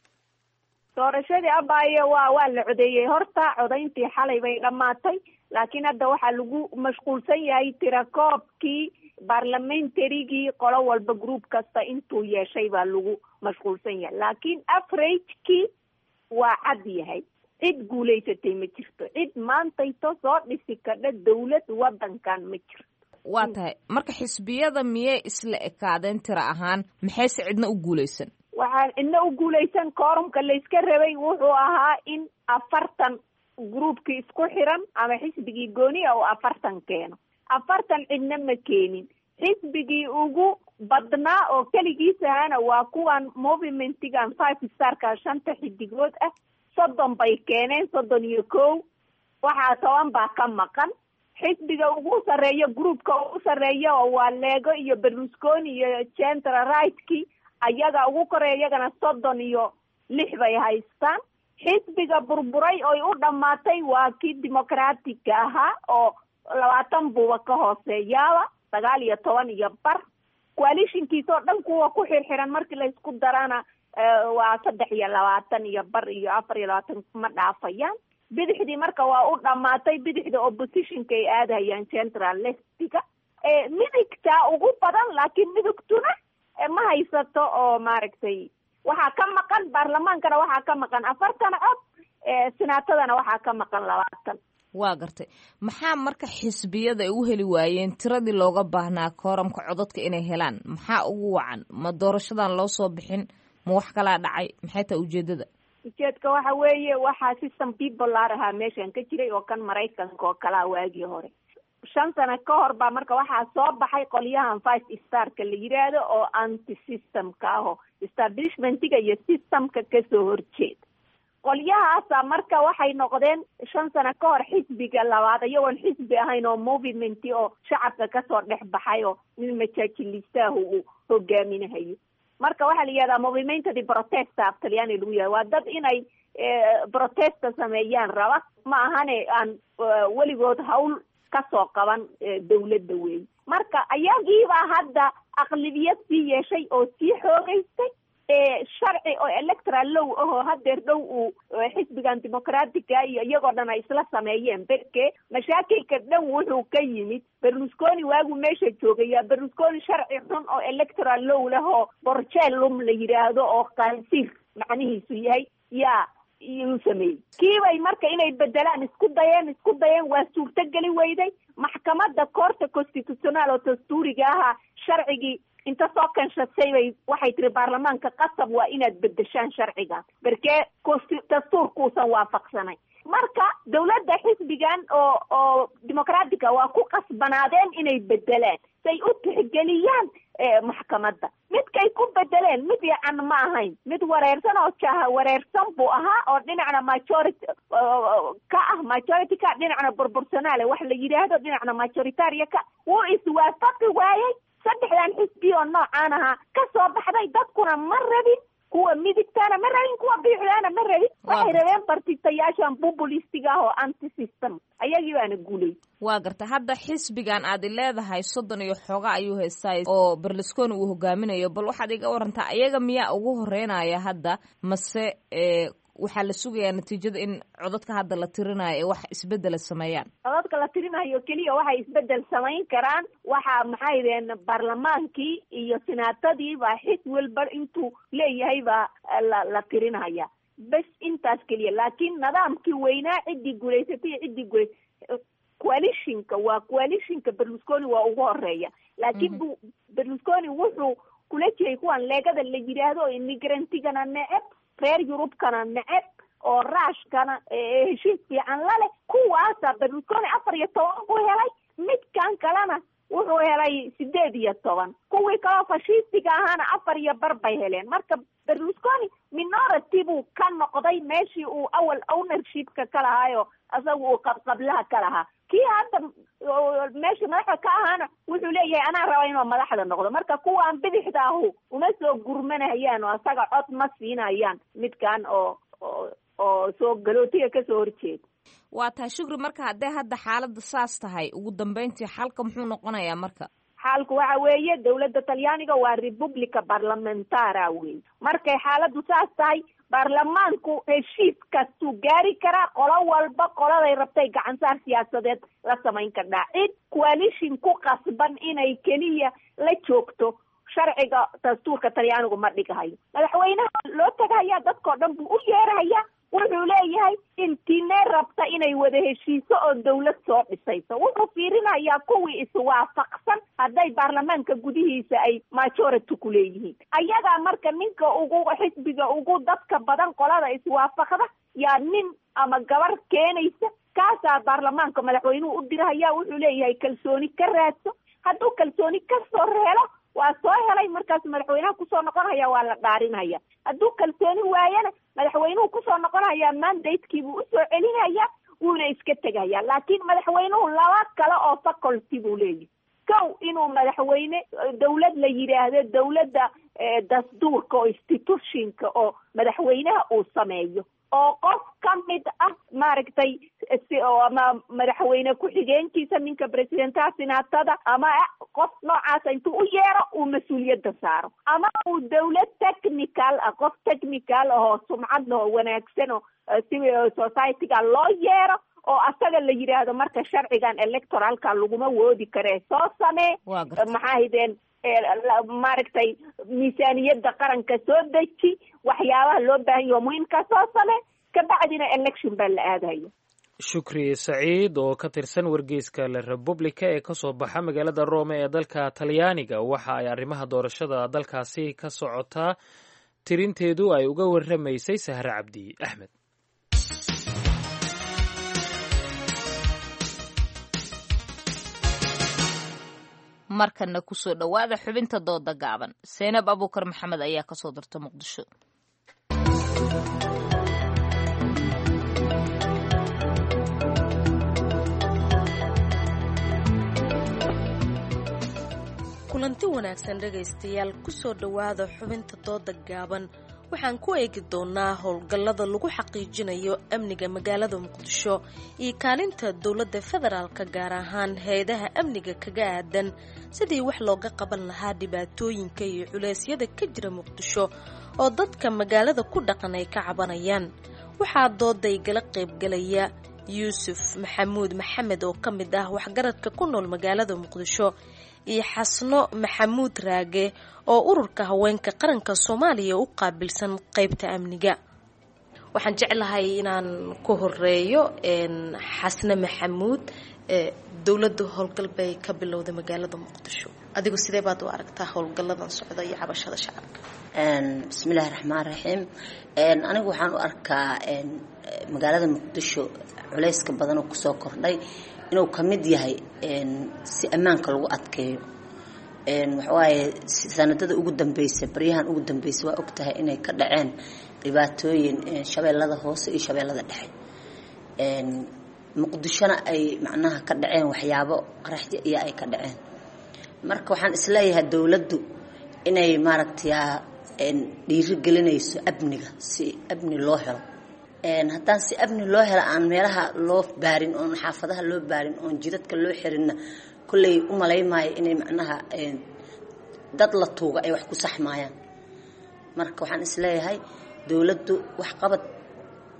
doorashadii abaaye waa la codeeyey horta codayntii xalay bay dhammaatay laakiin hadda waxaa lagu mashquulsan yahay tirakoobkii barlamentarygii qolo walba group kasta intuu yeeshay baa lagu mashquulsan yahay laakiin averagekii waa cad yahay. cid guulaysatay ma jirto, cid maantayto soo dhisi kadha dawlad wadankan ma jirto. waa tahay marka xisbiyada miyay isla ekaadeen tira ahaan maxayse cidna u guulaysan? waxaa cidna u guulaysan koorumka layska rabay wuxuu ahaa in 40 groupkii isku xiran ama xisbigii gooniya oo 40 keeno. 40 cidna ma keenin. xisbigii ugu badnaa oo keligiis ahana waa kuwan movimentigan 5 starka 5 xidigood ah 30 bay keeneen 31 waxaa 10 baa ka maqan. xisbiga ugu sareeyo groupka ugu sareeyo oo waa Lego iyo Berlusconi iyo Central Right-ki ayaga ugu koreeya iyagana 36 bay haystaan. xisbiga burburay oo u dhamaatay waa kii Democratic ahaa oo 20 buuba ka hooseeyaaba 19 iyo bar. coalitionkiisa oo dhan kuwa ku xirxiran markii la isku darana waa 23 iyo bar iyo 24 ma dhaafayaan. bidixdii marka waa u dhamaatay. bidixda oppositionka ay aadayaan Central Left-ka midigta ugu badan laakiin midigtuna ma haysato oo maaragtay waxaa ka maqan baarlamaankana waxaa ka maqan 40 cod senaatadana waxaa ka maqan 20. waa gartay maxaa marka xisbiyada ay u heli waayeen tiradii looga baahnaa kooramka codadka inay helaan? maxaa ugu wacan? ma doorashadan loo soo bixin? ma wax kalaa dhacay? maxay tahay ujeedada? ujeedka waxa weeye waxaa system bipolar ahaa meeshan ka jiray oo kan Maraykanka oo kala waagii hore 5 sano ka hor baa marka waxaa soo baxay qolyahan 5 starka la yiraahdo oo anti systemka ah establishmentiga iyo systemka ka soo horjeeda. qolyahaas marka waxay noqdeen 5 sano ka hor xisbiga labaad iyagoon xisbi ahayn oo movement oo shacabka ka soo dhex baxay oo nin majaajilistaah uu hogaaminayo. marka waxaa la yiraahdaa movimento di protesta af Talyaani lagu yahay waa dad inay protesta sameeyaan raba ma ahane aan weligood hawl ka soo qaban dawladda weey. marka ayagiibaa hadda aqlabiyad sii yeeshay oo sii xoogaystay sharci oo electoral law oo hadeer dhow uu xisbigan Democratic-ka iyo iyagoo dhan ay isla sameeyeen berke mashaakilka dhan wuxuu ka yimid Berlusconi waagu meesha joogaya. Berlusconi sharci xun oo electoral law leh oo Borcellum la yiraahdo oo qaansiir macnihiisu yahay iyuu sameeyey. kiibay marka inay bedelaan isku dayeen waa suurtageli weyday. maxkamadda Court Constitutional oo dastuuriga ahaa sharcigii inta soo kanshatay bay waxay tiri baarlamaanka qasab waa inaad bedeshaan sharciga barkee dastuurkuusan waafaqsanay. marka dawladda xisbigan oo Democratic waa ku qasbanaadeen inay bedelaan say u tixgeliyaan maxkamadda. midkay ku bedeleen mid yacan ma ahayn, mid wareersan oo jaha wareersan buu ahaa oo dhinacna majority ka dhinacna proportional wax la yiraahdo dhinacna majoritaria ka wuu iswaafaqi waayay. saddexdan xisbi oo noocaan ahaa ka soo baxday dadkuna ma rabin, kuwa midigtana ma rabin, kuwa biixdaana ma rabin. waxay rabeen bartitayaashan populistiga oo anti system ayagii baana guulay. waa garta hadda xisbigan aad leedahay 30 iyo xoga ayuu haystaa oo Berlusconi uu hogaaminayo bal waxaad iga warantaa ayaga miyaa ugu horeynaya hadda mase waxaa la sugayaa natiijada in codadka hadda la tirinayo ee wax isbedela sameeyaan. codadka la tirinayo keliya waxay isbedel samayn karaan waxaa maxay yidhaheen baarlamaankii iyo senaatadii baa xis walba intuu leeyahay baa la tirinaya bes intaas keliya. laakiin nidaamkii weynaa ciddii guulaysatay ciddii coalitionka waa coalitionka Berlusconi waa ugu horeeya. laakiin Berlusconi wuxuu kula jiray kuwan leegada la yiraahdo immigrantigana neceb, reer Yurubkana neceb, oo raashkana heshiis fiican la leh. kuwaasa Berlusconi 14 ku helay, midkan kalena wuxuu helay 18. kuwii kale fashistiga ahana 4 bay heleen. marka Berlusconi minority buu ka noqday meeshii uu awal ownershipka ka lahaayo asagu uu qablaha ka lahaa. kii hadda meesha madaxda ka ahaana wuxuu leeyahay anaa raba inuu madaxda noqdo. marka kuwaan bidixda ahu uma soo gurmanayaan oo asaga cod ma siinayaan midkan oo soo galootiga kasoo horjeeda. waa tahay Shukri, marka haddee hadda xaaladda saas tahay ugu dambeyntii xalka muxuu noqonayaa marka? xaalku waxa weeye dawladda Talyaaniga waa Repubblica Parlamentare weeye. markay xaaladdu saas tahay baarlamaanku heshiis kastuu gaari karaa, qolo walba qoladay rabtay gacansaar siyaasadeed la samayn kartaa. cid coalition ku qasban inay keliya la joogto sharciga dastuurka Talyaanigu ma dhigahayo. madaxweynaha loo tagayaa dadkoo dhan buu u yeerayaa, wuxuu leeyahay intiinay rabta inay wada heshiiso oo dawlad soo dhisayso. wuxuu fiirinayaa kuwii iswaafaqsan hadday baarlamaanka gudihiisa ay majority ku leeyihiin. ayagaa marka ninka ugu xisbiga ugu dadka badan qolada iswaafaqda yaa nin ama gabar keenaysa, kaasaa baarlamaanka madaxweynuhu u dirahaya. wuxuu leeyahay kalsooni ka raadso. hadduu kalsooni ka soo helo waa soo helay, markaas madaxweynaha kusoo noqonaya, waa la dhaarinaya. hadduu kalsooni waayana madaxweynuhu kusoo noqonaya, mandatekiibuu usoo celinaya, wuuna iska tegaya. laakiin madaxweynuhu laba kale oo faculty buu leeyahay. kow inuu madaxweyne dawlad la yidhaahdo dawladda dastuurka oo institutionka oo madaxweynaha uu sameeyo, oo qof ka mid ah maaragtay ama madaxweyne ku-xigeenkiisa ninka presidentaha senaatada ama qof noocaasa intuu u yeero uu mas-uuliyadda saaro, ama uu dawlad technical ah, qof technical ahoo sumcad oo wanaagsan oo civil society-ga loo yeero oo asaga la yidhaahdo marka sharcigan electoralka laguma woodi karee soo samee maxaa hideen maaragtay miisaaniyadda qaranka soo deji, waxyaabaha loo baahan yaho muhiimka soo samee, kabacdina election baa la aadayo. Shukri Saciid oo ka tirsan wargeyska La Repubblica ee kasoo baxa magaalada Rome ee dalka Talyaaniga, waxa ay arrimaha doorashada dalkaasi ka socotaa tirinteedu ay uga warramaysay Sahre Cabdi Axmed. markana kusoo dhawaada xubinta dooda gaaban. Seenab Abuukar Maxamed ayaa kasoo dirta Muqdisho. kulanti wanaagsan dhegaystayaal, kusoo dhawaada xubinta dooda gaaban. waxaan ku eegi doonaa howlgallada lagu xaqiijinayo amniga magaalada Muqdisho iyo kaalinta dowladda federaalka gaar ahaan hay-adaha amniga kaga aadan sidii wax looga qaban lahaa dhibaatooyinka iyo culeysyada ka jira Muqdisho oo dadka magaalada ku dhaqan ay ka cabanayaan. waxaa dooday gala qaybgalaya Yuusuf Maxamuud Maxamed oo ka mid ah waxgaradka ku nool magaalada Muqdisho iyo Xasno Maxamuud Raage oo ururka haweenka qaranka Soomaaliya u qaabilsan qaybta amniga. waxaan jeclahay inaan ku horeeyo Xasno Maxamuud. dowladda howlgal bay ka bilowday magaalada Muqdisho, adigu sidee baad u aragtaa howlgalladan socda iyo cabashada shacabka? bismillaahi raxmaani raxiim. anigu waxaan u arkaa magaalada Muqdisho culayska badan oo kusoo kordhay inuu ka mid yahay si ammaanka lagu adkeeyo. waxawaaye sanadada ugu dambeysay baryahan ugu dambeysay waa ogtahay inay ka dhaceen dhibaatooyin shabeellada hoose iyo shabeellada dhexe. Muqdishona ay macnaha ka dhaceen waxyaabo qaraxyo iyo ay ka dhaceen. marka waxaan isleeyahay dowladdu inay maaragtay dhiiri gelinayso amniga si amni loo helo. haddaan si amni loo helo aan meelaha loo baarin oon xaafadaha loo baarin oon jidadka loo xirinna kulley u malaymaayo inay macnaha dad la tuuga ay wax ku saxmaayaan. marka waxaan isleeyahay dowladdu wax qabad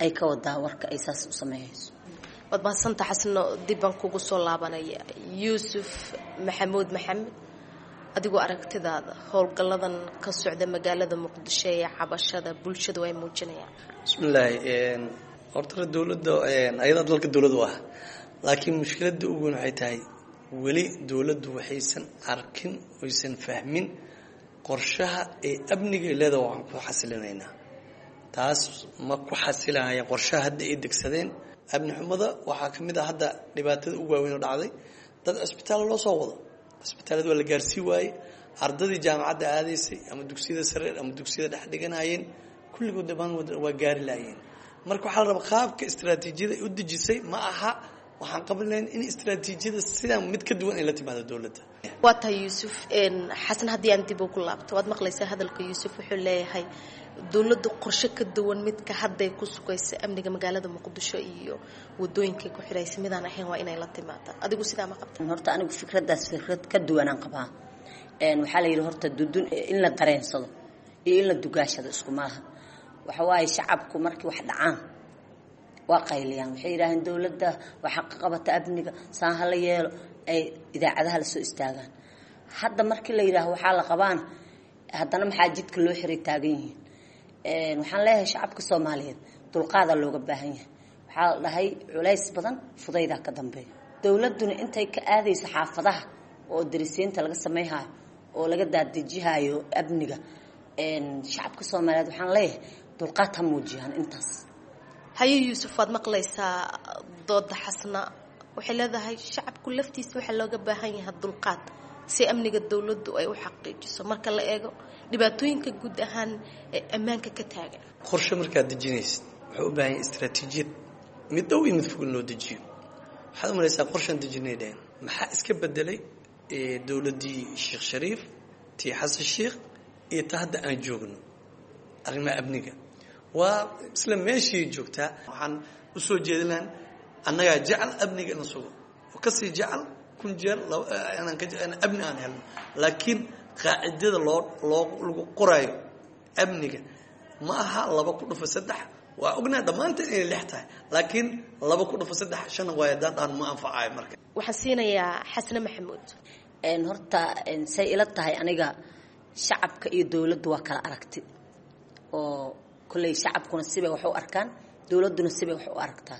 ay ka wadaa warka ay saas u sameeyayso. waad mahadsantahay xasno. dib baan kugu soo laabanaya yuusuf maxamuud maxamed, adigoo aragtidaada howlgalladan ka socda magaalada muqdisho ee cabashada bulshadu ay muujinayaan. bismillaahi, horta dowladda ayada dalka dowlad u ah, laakiin mushkiladda ugu weyn waxay tahay weli dowladdu waxaysan arkin oysan fahmin qorshaha ee amniga leedahay. waxaan ku xasilinaynaa taas ma ku xasilanaya qorshaha hadda ay degsadeen. amni xumada waxaa ka mid ah hadda dhibaatada ugu waaweyn oo dhacday, dad cisbitaal loo soo wado, cisbitaalada waa la gaarsii waaye, ardadii jaamacadda aadaysay ama dugsiyada sare ama dugsiyada dhex dhiganayeen kulligood dhammaan waa gaari laayeen. marka waxaa la rabaa qaabka istaraatiijiyada ay u dejisay ma aha, waxaan qabanlayn in istaraatiijiyada sidaan mid ka duwan ay la timaado dowladda. waa tahay yuusuf. xasan, haddii aan dib ugu laabto, waad maqlaysaa hadalka yuusuf. wuxuu leeyahay dowladdu qorshe ka duwan midka hadday ku sugaysa amniga magaalada muqdisho iyo wadooyinkay ku xidhaysa midaan ahayn waa inay la timaada. adigu sidaa ma qabta? horta anigu fikradaas fikrad ka duwanaan qabaa. waxaa la yidhi horta dudun in la dareensado iyo in la dugaashado isku maaha. waxa waaye shacabku markii wax dhacaan waa qayliyaan, waxay yidhaaheen dowladda waxaa ka qabata amniga saan hala yeelo, ay idaacadaha la soo istaagaan. hadda markii la yidhaaho waxaa la qabaan, haddana maxaa jidka loo xiray taagan yihiin. waxaan leeyahay shacabka soomaaliyeed dulqaada looga baahan yahay. waxaa la dhahay culays badan fudaydaa ka dambeeya. dowladduna intay ka aadayso xaafadaha oo darisiinta laga samayhayo oo laga daadejihaayo amniga, shacabka soomaaliyeed waxaan leeyahay dulqaad ha muujiyaan intaas. haye yuusuf, waad maqlaysaa dooda xasna. waxay leedahay shacabku laftiisa waxaa looga baahan yahay dulqaad si amniga dowladdu ay u xaqiijiso marka la eego dhibaatooyinka guud ahaan ee ammaanka ka taagan. qorshe markaad dejinaysid wuxuu u baahan yahay istaraatiijiyad mid dhow iyo mid fog in loo dejiyo. waxaad u malaysaa qorshaan dejinay dhaheen maxaa iska bedelay dowladdii sheekh shariif, tii xasan sheekh iyo ta hadda aan joogno. arrimaha amniga waa isla meeshii joogtaa. waxaan u soo jeedinaan annagaa jecel amniga ina sugo oo kasii jecel kun jeer amni aan helno, laakiin qaacidada lagu qoraayo amniga ma aha 2+3. waa ognaa dhammaanteen inay 6 tahay, laakiin 2+3 5 waaye haddaan dhahan ma anfacayo. marka waxaan siinayaa xasne maxamuud. horta say ila tahay aniga shacabka iyo dowladdu waa kala aragti, oo kulley shacabkuna sibay wax u arkaan, dowladduna sibay wax u aragtaa.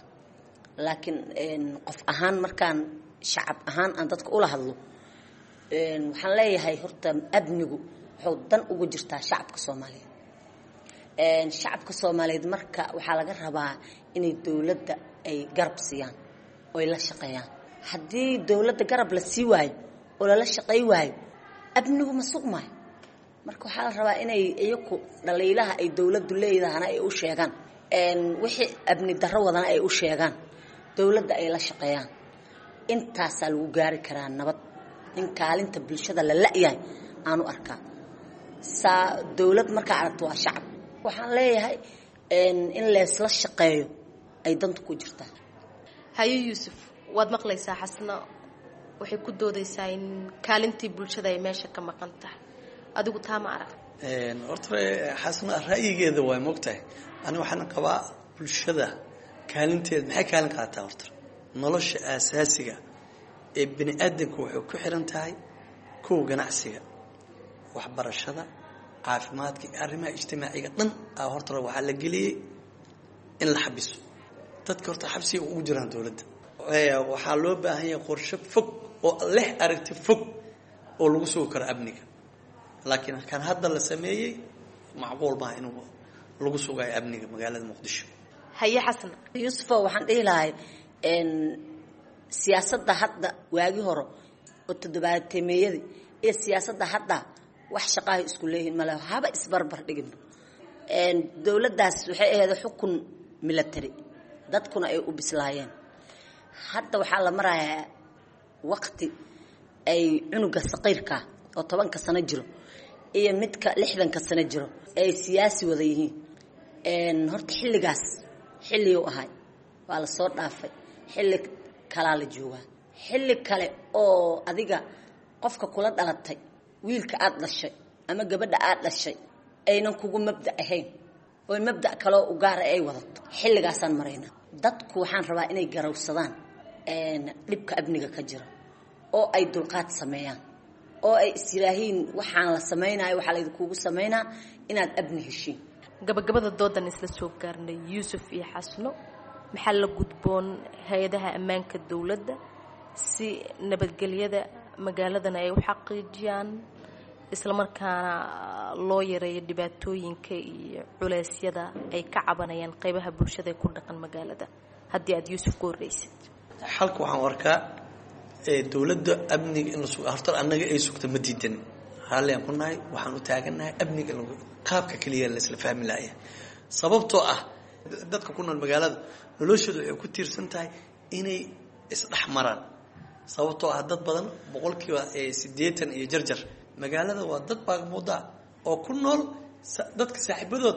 laakiin qof ahaan markaan shacab ahaan aan dadka ula hadlo, waxaan leeyahay horta amnigu wuxuu dan ugu jirtaa shacabka soomaaliyeed. shacabka soomaaliyeed marka waxaa laga rabaa inay dowladda ay garab siiyaan oo ay la shaqeeyaan. haddii dowladda garab la sii waayo oo lala shaqey waayo, amnigu ma sugmaayo. marka waxaa la rabaa inay iyaku dhaliilaha ay dowladdu leedahana ay u sheegaan, wixii amni darro wadana ay u sheegaan, dowladda ay la shaqeeyaan. intaasaa lagu gaari karaa nabad. in kaalinta bulshada la la'yahay aanu arkaa. saa dowlad markaa aragto waa shacab. waxaan leeyahay in leesla shaqeeyo ay danta ku jirtaa. haye yuusuf, waad maqlaysaa xasna. waxay ku doodaysaa in kaalintii bulshada ay meesha ka maqan tahay. adigu taa ma arag? horta xasna ra'yigeeda waa moogtahay. aniga waxaan qabaa bulshada kaalinteeda maxay kaalin qaataa. horta nolosha aasaasiga ee bini aadamku waxay ku xiran tahay kow ganacsiga, waxbarashada, caafimaadka iyo arrimaha ijtimaaciga dhan horta waxaa la geliyey in la xabiso dadka. horta xabsiga ugu jiraan dowladda. waxaa loo baahan yahay qorshe fog oo leh aragti fog oo lagu sugi karo amniga. laakiin kan hadda la sameeyey macquul maaha inuu lagu sugayo amniga magaalada muqdisho. haye xasan. yuusufo, waxaan dhihi lahay siyaasadda hadda waagi hore oo 70-meeyadii iyo siyaasadda hadda wax shaqaahay isku leeyihiin male, haba isbarbar dhigin. dowladdaas waxay ahayd xukun military, dadkuna ay u bislaayeen. hadda waxaa la marayaa waqti ay cunuga saqiirka oo 10 sano jiro iyo midka 60 sano jiro ay siyaasi wada yihiin. horta xilligaas xilliyu ahay waa la soo dhaafay. xilli kala la joogaa. xilli kale oo adiga qofka kula dhalatay, wiilka aad dhashay ama gabadha aad dhashay aynan kugu mabda ahayn oo mabda' kale u gaar ah ay wadato xilligaasaan maraynaa dadku waxaan rabaa inay garawsadaan dhibka amniga ka jira oo ay dulqaad sameeyaan oo ay isiraahiin waxaan la samaynayo waxaa laydinkugu samaynaa inaad amni heshiin gabagabada doodan isla soo gaarnay yuusuf iyo xasno maxaa la gudboon hay-adaha ammaanka dowladda si nabadgelyada magaaladana ay u xaqiijiyaan islamarkaana loo yareeyo dhibaatooyinka iyo culeysyada ay ka cabanayaan qaybaha bulshada ee ku dhaqan magaalada haddii aad yuusuf ku horreysid xalka waxaan arkaa dowladda amniga in horta annaga ay sugta ma diidan raalli aan ku nahay waxaan u taagannahay amniga qaabka keliya la isla fahmi lahayaa sababtoo ah dadka ku nool magaalada noloshooda waxay ku tiirsan tahay inay isdhex maraan sababtoo ah dad badan boqolkiiba 80 iyo jarjar magaalada waa dad baagmuuda oo ku nool dadka saaxiibadood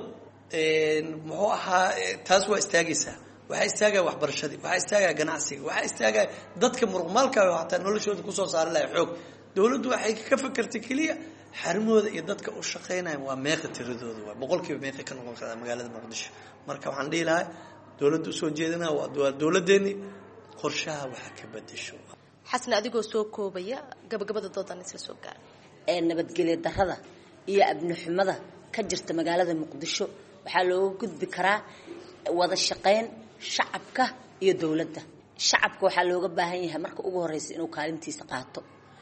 muxuu ahaa taas waa istaagaysaa waxaa istaagaya waxbarashadii waxaa istaagaya ganacsiga waxaa istaagaya dadka muruqmaalka hataa noloshooda kusoo saari lahay xoog dowladdu waxay ka fakartay keliya xarimooda iyo dadka u shaqaynaya waa meeqa tiradooda waa boqolkiiba meeqa ka noqon kartaa magaalada muqdisho marka waxaan dhihi lahaa dowladdu usoo jeedinaa waa dowladeeni qorshaha waxa ka bedesho xasan adigoo soo koobaya gabagabada doodan isla soo gaar nabadgelyo darrada iyo amni xumada ka jirta magaalada muqdisho waxaa looga gudbi karaa wada shaqayn shacabka iyo dowladda shacabka waxaa looga baahan yahay marka ugu horeysa inuu kaalintiisa qaato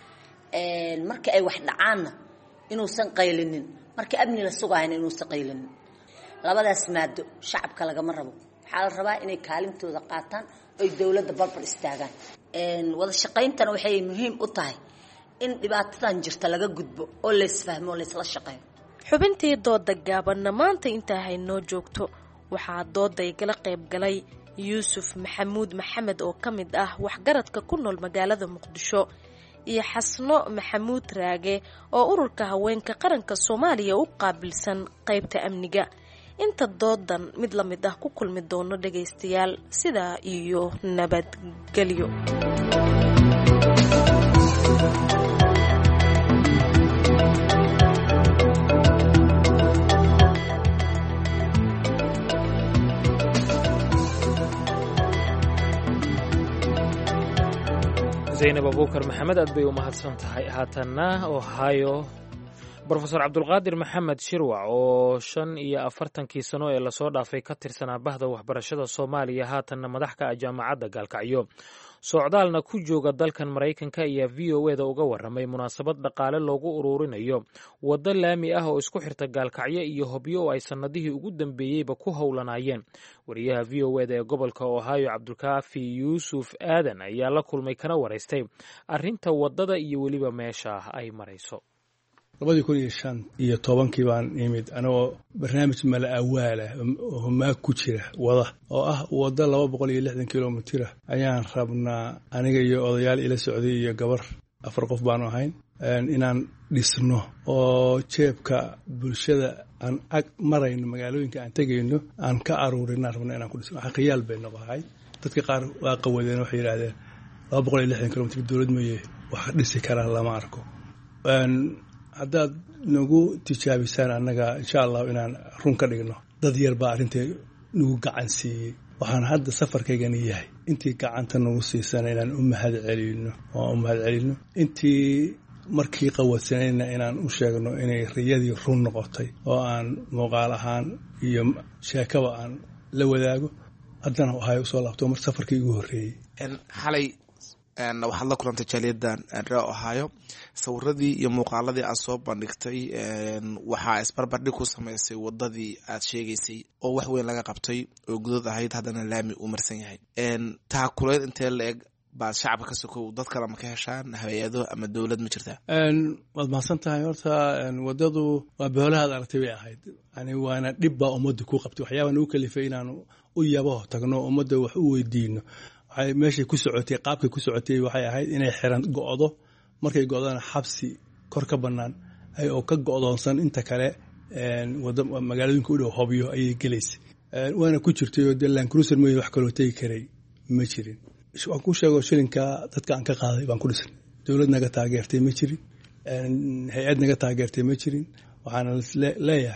marka ay wax dhacaanna inuusan qaylinin marka amni la sugayna inuusan qaylinin labadaas maado shacabka lagama rabo waxaa la rabaa inay kaalintooda qaataan oo dowladda barbar istaagaan wada shaqayntana waxay muhiim u tahay in dhibaatadan jirta laga gudbo oo la isfahmo oo la isla shaqeeyo xubintii dooda gaabanna maanta intaa haynoo joogto waxaa dooda igala qayb galay yuusuf maxamuud maxamed oo ka mid ah waxgaradka ku nool magaalada muqdisho iyo xasno maxamuud raage oo ururka haweenka qaranka Soomaaliya u qaabilsan qaybta amniga inta doodan mid la mid ah ku kulmi doono dhageystayaal sidaa iyo nabadgelyo zaynab abuukar maxamed aad bay u mahadsan tahay haatanna ohio brofesor cabdulqaadir maxamed shirwac oo 45 sano ee lasoo dhaafay ka tirsanaa bahda waxbarashada Soomaaliya haatanna madax ka ah jaamacadda Gaalkacyo socdaalna ku jooga dalkan Mareykanka ayaa VOA-da uga waramay munaasabad dhaqaale loogu ururinayo waddo laami ah oo isku xirta Gaalkacyo iyo Hobyo oo ay sanadihii ugu dambeeyayba ku howlanaayeen wariyaha VOA-da ee gobolka Ohio Cabdulkaafi Yuusuf Aadan ayaa la kulmay kana wareystay arrinta waddada iyo weliba meesha ay marayso 2015 baan imid anoo barnaamij mala awaala oo maag ku jira wada oo ah wada 260 kilomitir ayaan rabnaa aniga iyo odayaal ila socday iyo gabar 4 qof baan ahayn inaan dhisno oo jeebka bulshada aan ag marayno magaalooyinka aan tagayno aan ka aruurina rabnaa inaan ku dhisno xaqiyaal bay noqohay dadka qaar waa qawadeen waxay yiraahdeen 260 kilomitir dawlad maye wax dhisi kara lama arko haddaad nagu tijaabisaan annaga insha Allah inaan run ka dhigno dad yar baa arrintii nagu gacan siiyey waxaan hadda safarkaygani yahay intii gacanta nagu siisan inaan u mahad celino intii markii qawadsanayna inaan u sheegno inay riyadii run noqotay oo aan muuqaal ahaan iyo sheekaba aan la wadaago haddana waxay u soo laabto mar safarkii ugu horreeyey xalay waxaad la kulantay jaaliyadan ree Ohio sawiradii iyo muuqaaladii aad soo bandhigtay waxaa isbarbardhig ku samaysay wadadii aad sheegaysay oo wax weyn laga qabtay oo gudood ahayd haddana laami uu marsan yahay taakuleed intee la-eg baad shacabka ka sokow dad kale ma ka heshaan hay-ado ama dowlad ma jirtaa waad mahadsan tahay horta wadadu waa boolahaad aragtay bay ahayd yani waana dhib baa ummadda ku qabtay waxyaabaa nagu kalifay inaanu u yabo tagno ummadda wax u weydiino waxay meeshay ku socotay qaabkay ku socotay waxay ahayd inay xiran go'do markay go'dana xabsi kor ka banaan ay oo ka go'doonsan inta kale wada magaalooyinka u dhow Hobyo ayay galeysay waana ku jirtay oo Land Cruiser ma wax kale oo tagi karay ma jirin waan ku sheego shilinka dadka aan ka qaaday baan ku dhisay dawlad naga taageertay ma jirin hay'ad naga taageertay ma jirin waxaana leeyahay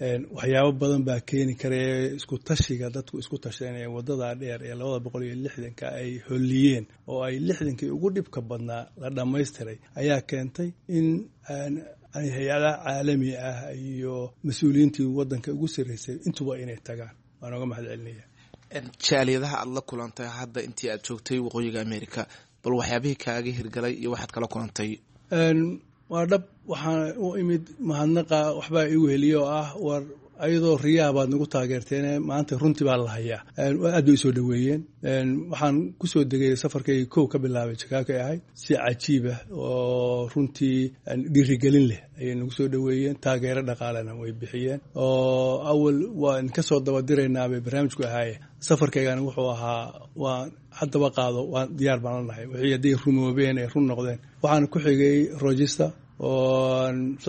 waxyaabo badan baa keeni karaya isku tashiga dadku isku tasheen ee wadada dheer ee 260 ay holiyeen oo ay 60kii ugu dhibka badnaa la dhammaystiray ayaa keentay in hay'adaha caalami ah iyo mas'uuliyiintii wadanka ugu sareysay intuba inay tagaan waan uga mahadcelinayaa jaaliyadaha aad la kulantay hadda intii aad joogtay waqooyiga America bal waxyaabihii kaaga hirgalay iyo waxaad kala kulantay waa dhab waxaan u imid mahadnaqa waxba igu heliyo ah war ayadoo riyaa baad nagu taageerteen maanta runtii baa la hayaa aad bay soo dhaweeyeen waxaan ku soo degay safarkay koow ka bilaabay Chicago ahay si cajiib ah oo runtii dhiirigelin leh ay nagu soo dhaweeyeen taageero dhaqaalena way bixiyeen oo awal waan ka soo daba direynaa barnaamijku ahay safarkaygan wuxuu ahaa waan haddaba qaado waan diyaar baan nahay wixii hadii rumoobeen ay run noqdeen waxaan ku xigay Rochester oo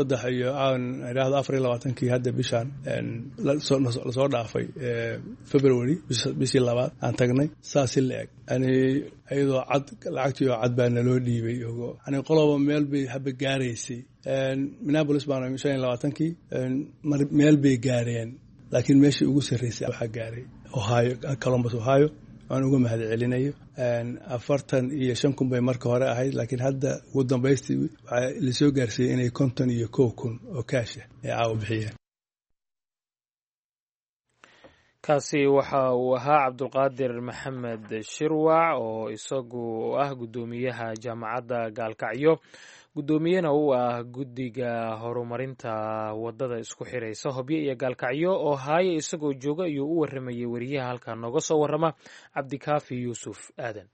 24 hadda bishan la soo dhaafay February bishii labaad aan tagnay saasi leeg ayadoo lacagtii cad baa naloo dhiibay qoloba meel bay haba gaaraysay Minneapolis baan 25 meel bay gaareen laakiin meeshii ugu sareysay waxa gaaray Ohio Columbus Ohio aan uga mahadcelinayo 45,000 bay marka hore ahayd laakiin hadda ugu dambeystii waxa la soo gaarsiiyay inay 51,000 oo cash ay caaw bixiyeen kaasi waxa uu ahaa Cabdulqaadir Maxamed Shirwac oo isagu ah gudoomiyaha jaamacadda Gaalkacyo gudoomiyana uu ah guddiga horumarinta wadada isku xiraysa Hobyo iyo Gaalkacyo oo haye isagoo jooga ayuu u waramayay wariyaha halka nooga soo warama Cabdikaafi Yuusuf Aadan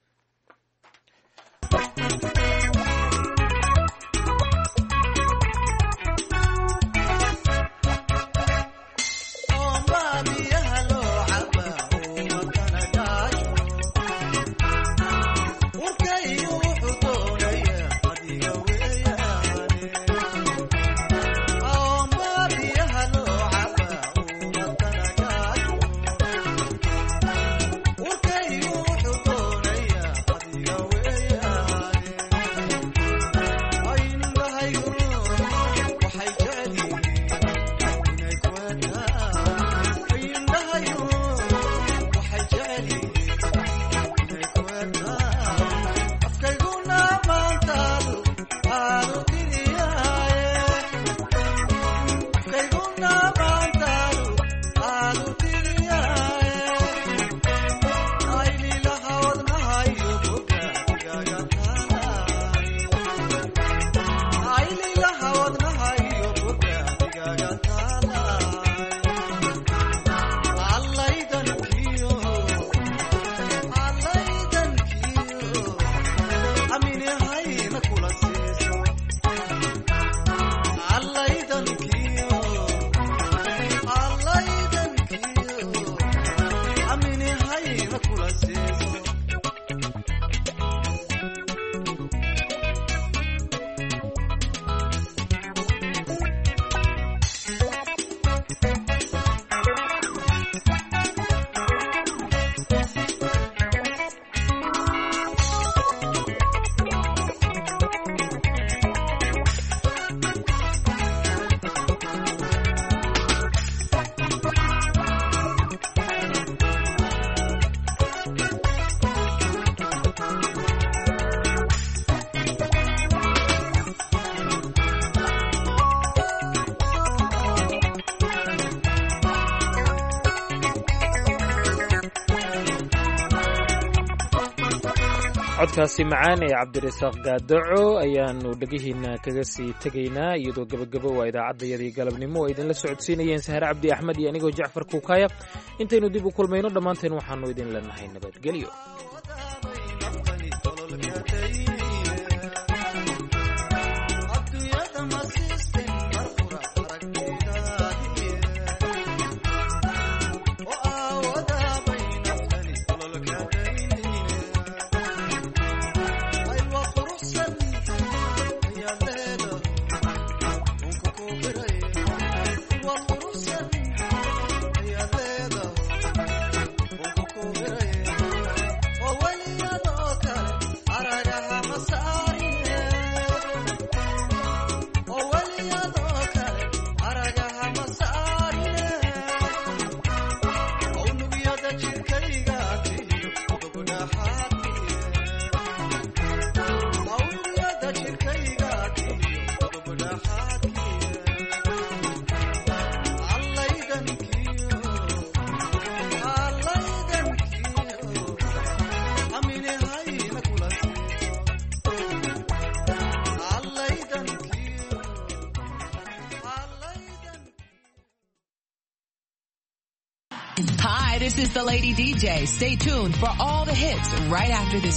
codkaasi macaan ee Cabdirasaaq Gaadaco ayaanu dhagihiina kaga sii tagaynaa iyadoo gabagabo waa idaacadayadii galabnimo oo idinla socodsiinayeen Sahar Cabdi Axmed iyo anigoo Jacfar Kuukaya intaynu dib u kulmayno dhammaanteen waxaanu idin leenahay nabadgelyo Hi, this is the Lady DJ. Stay tuned for all the hits right after this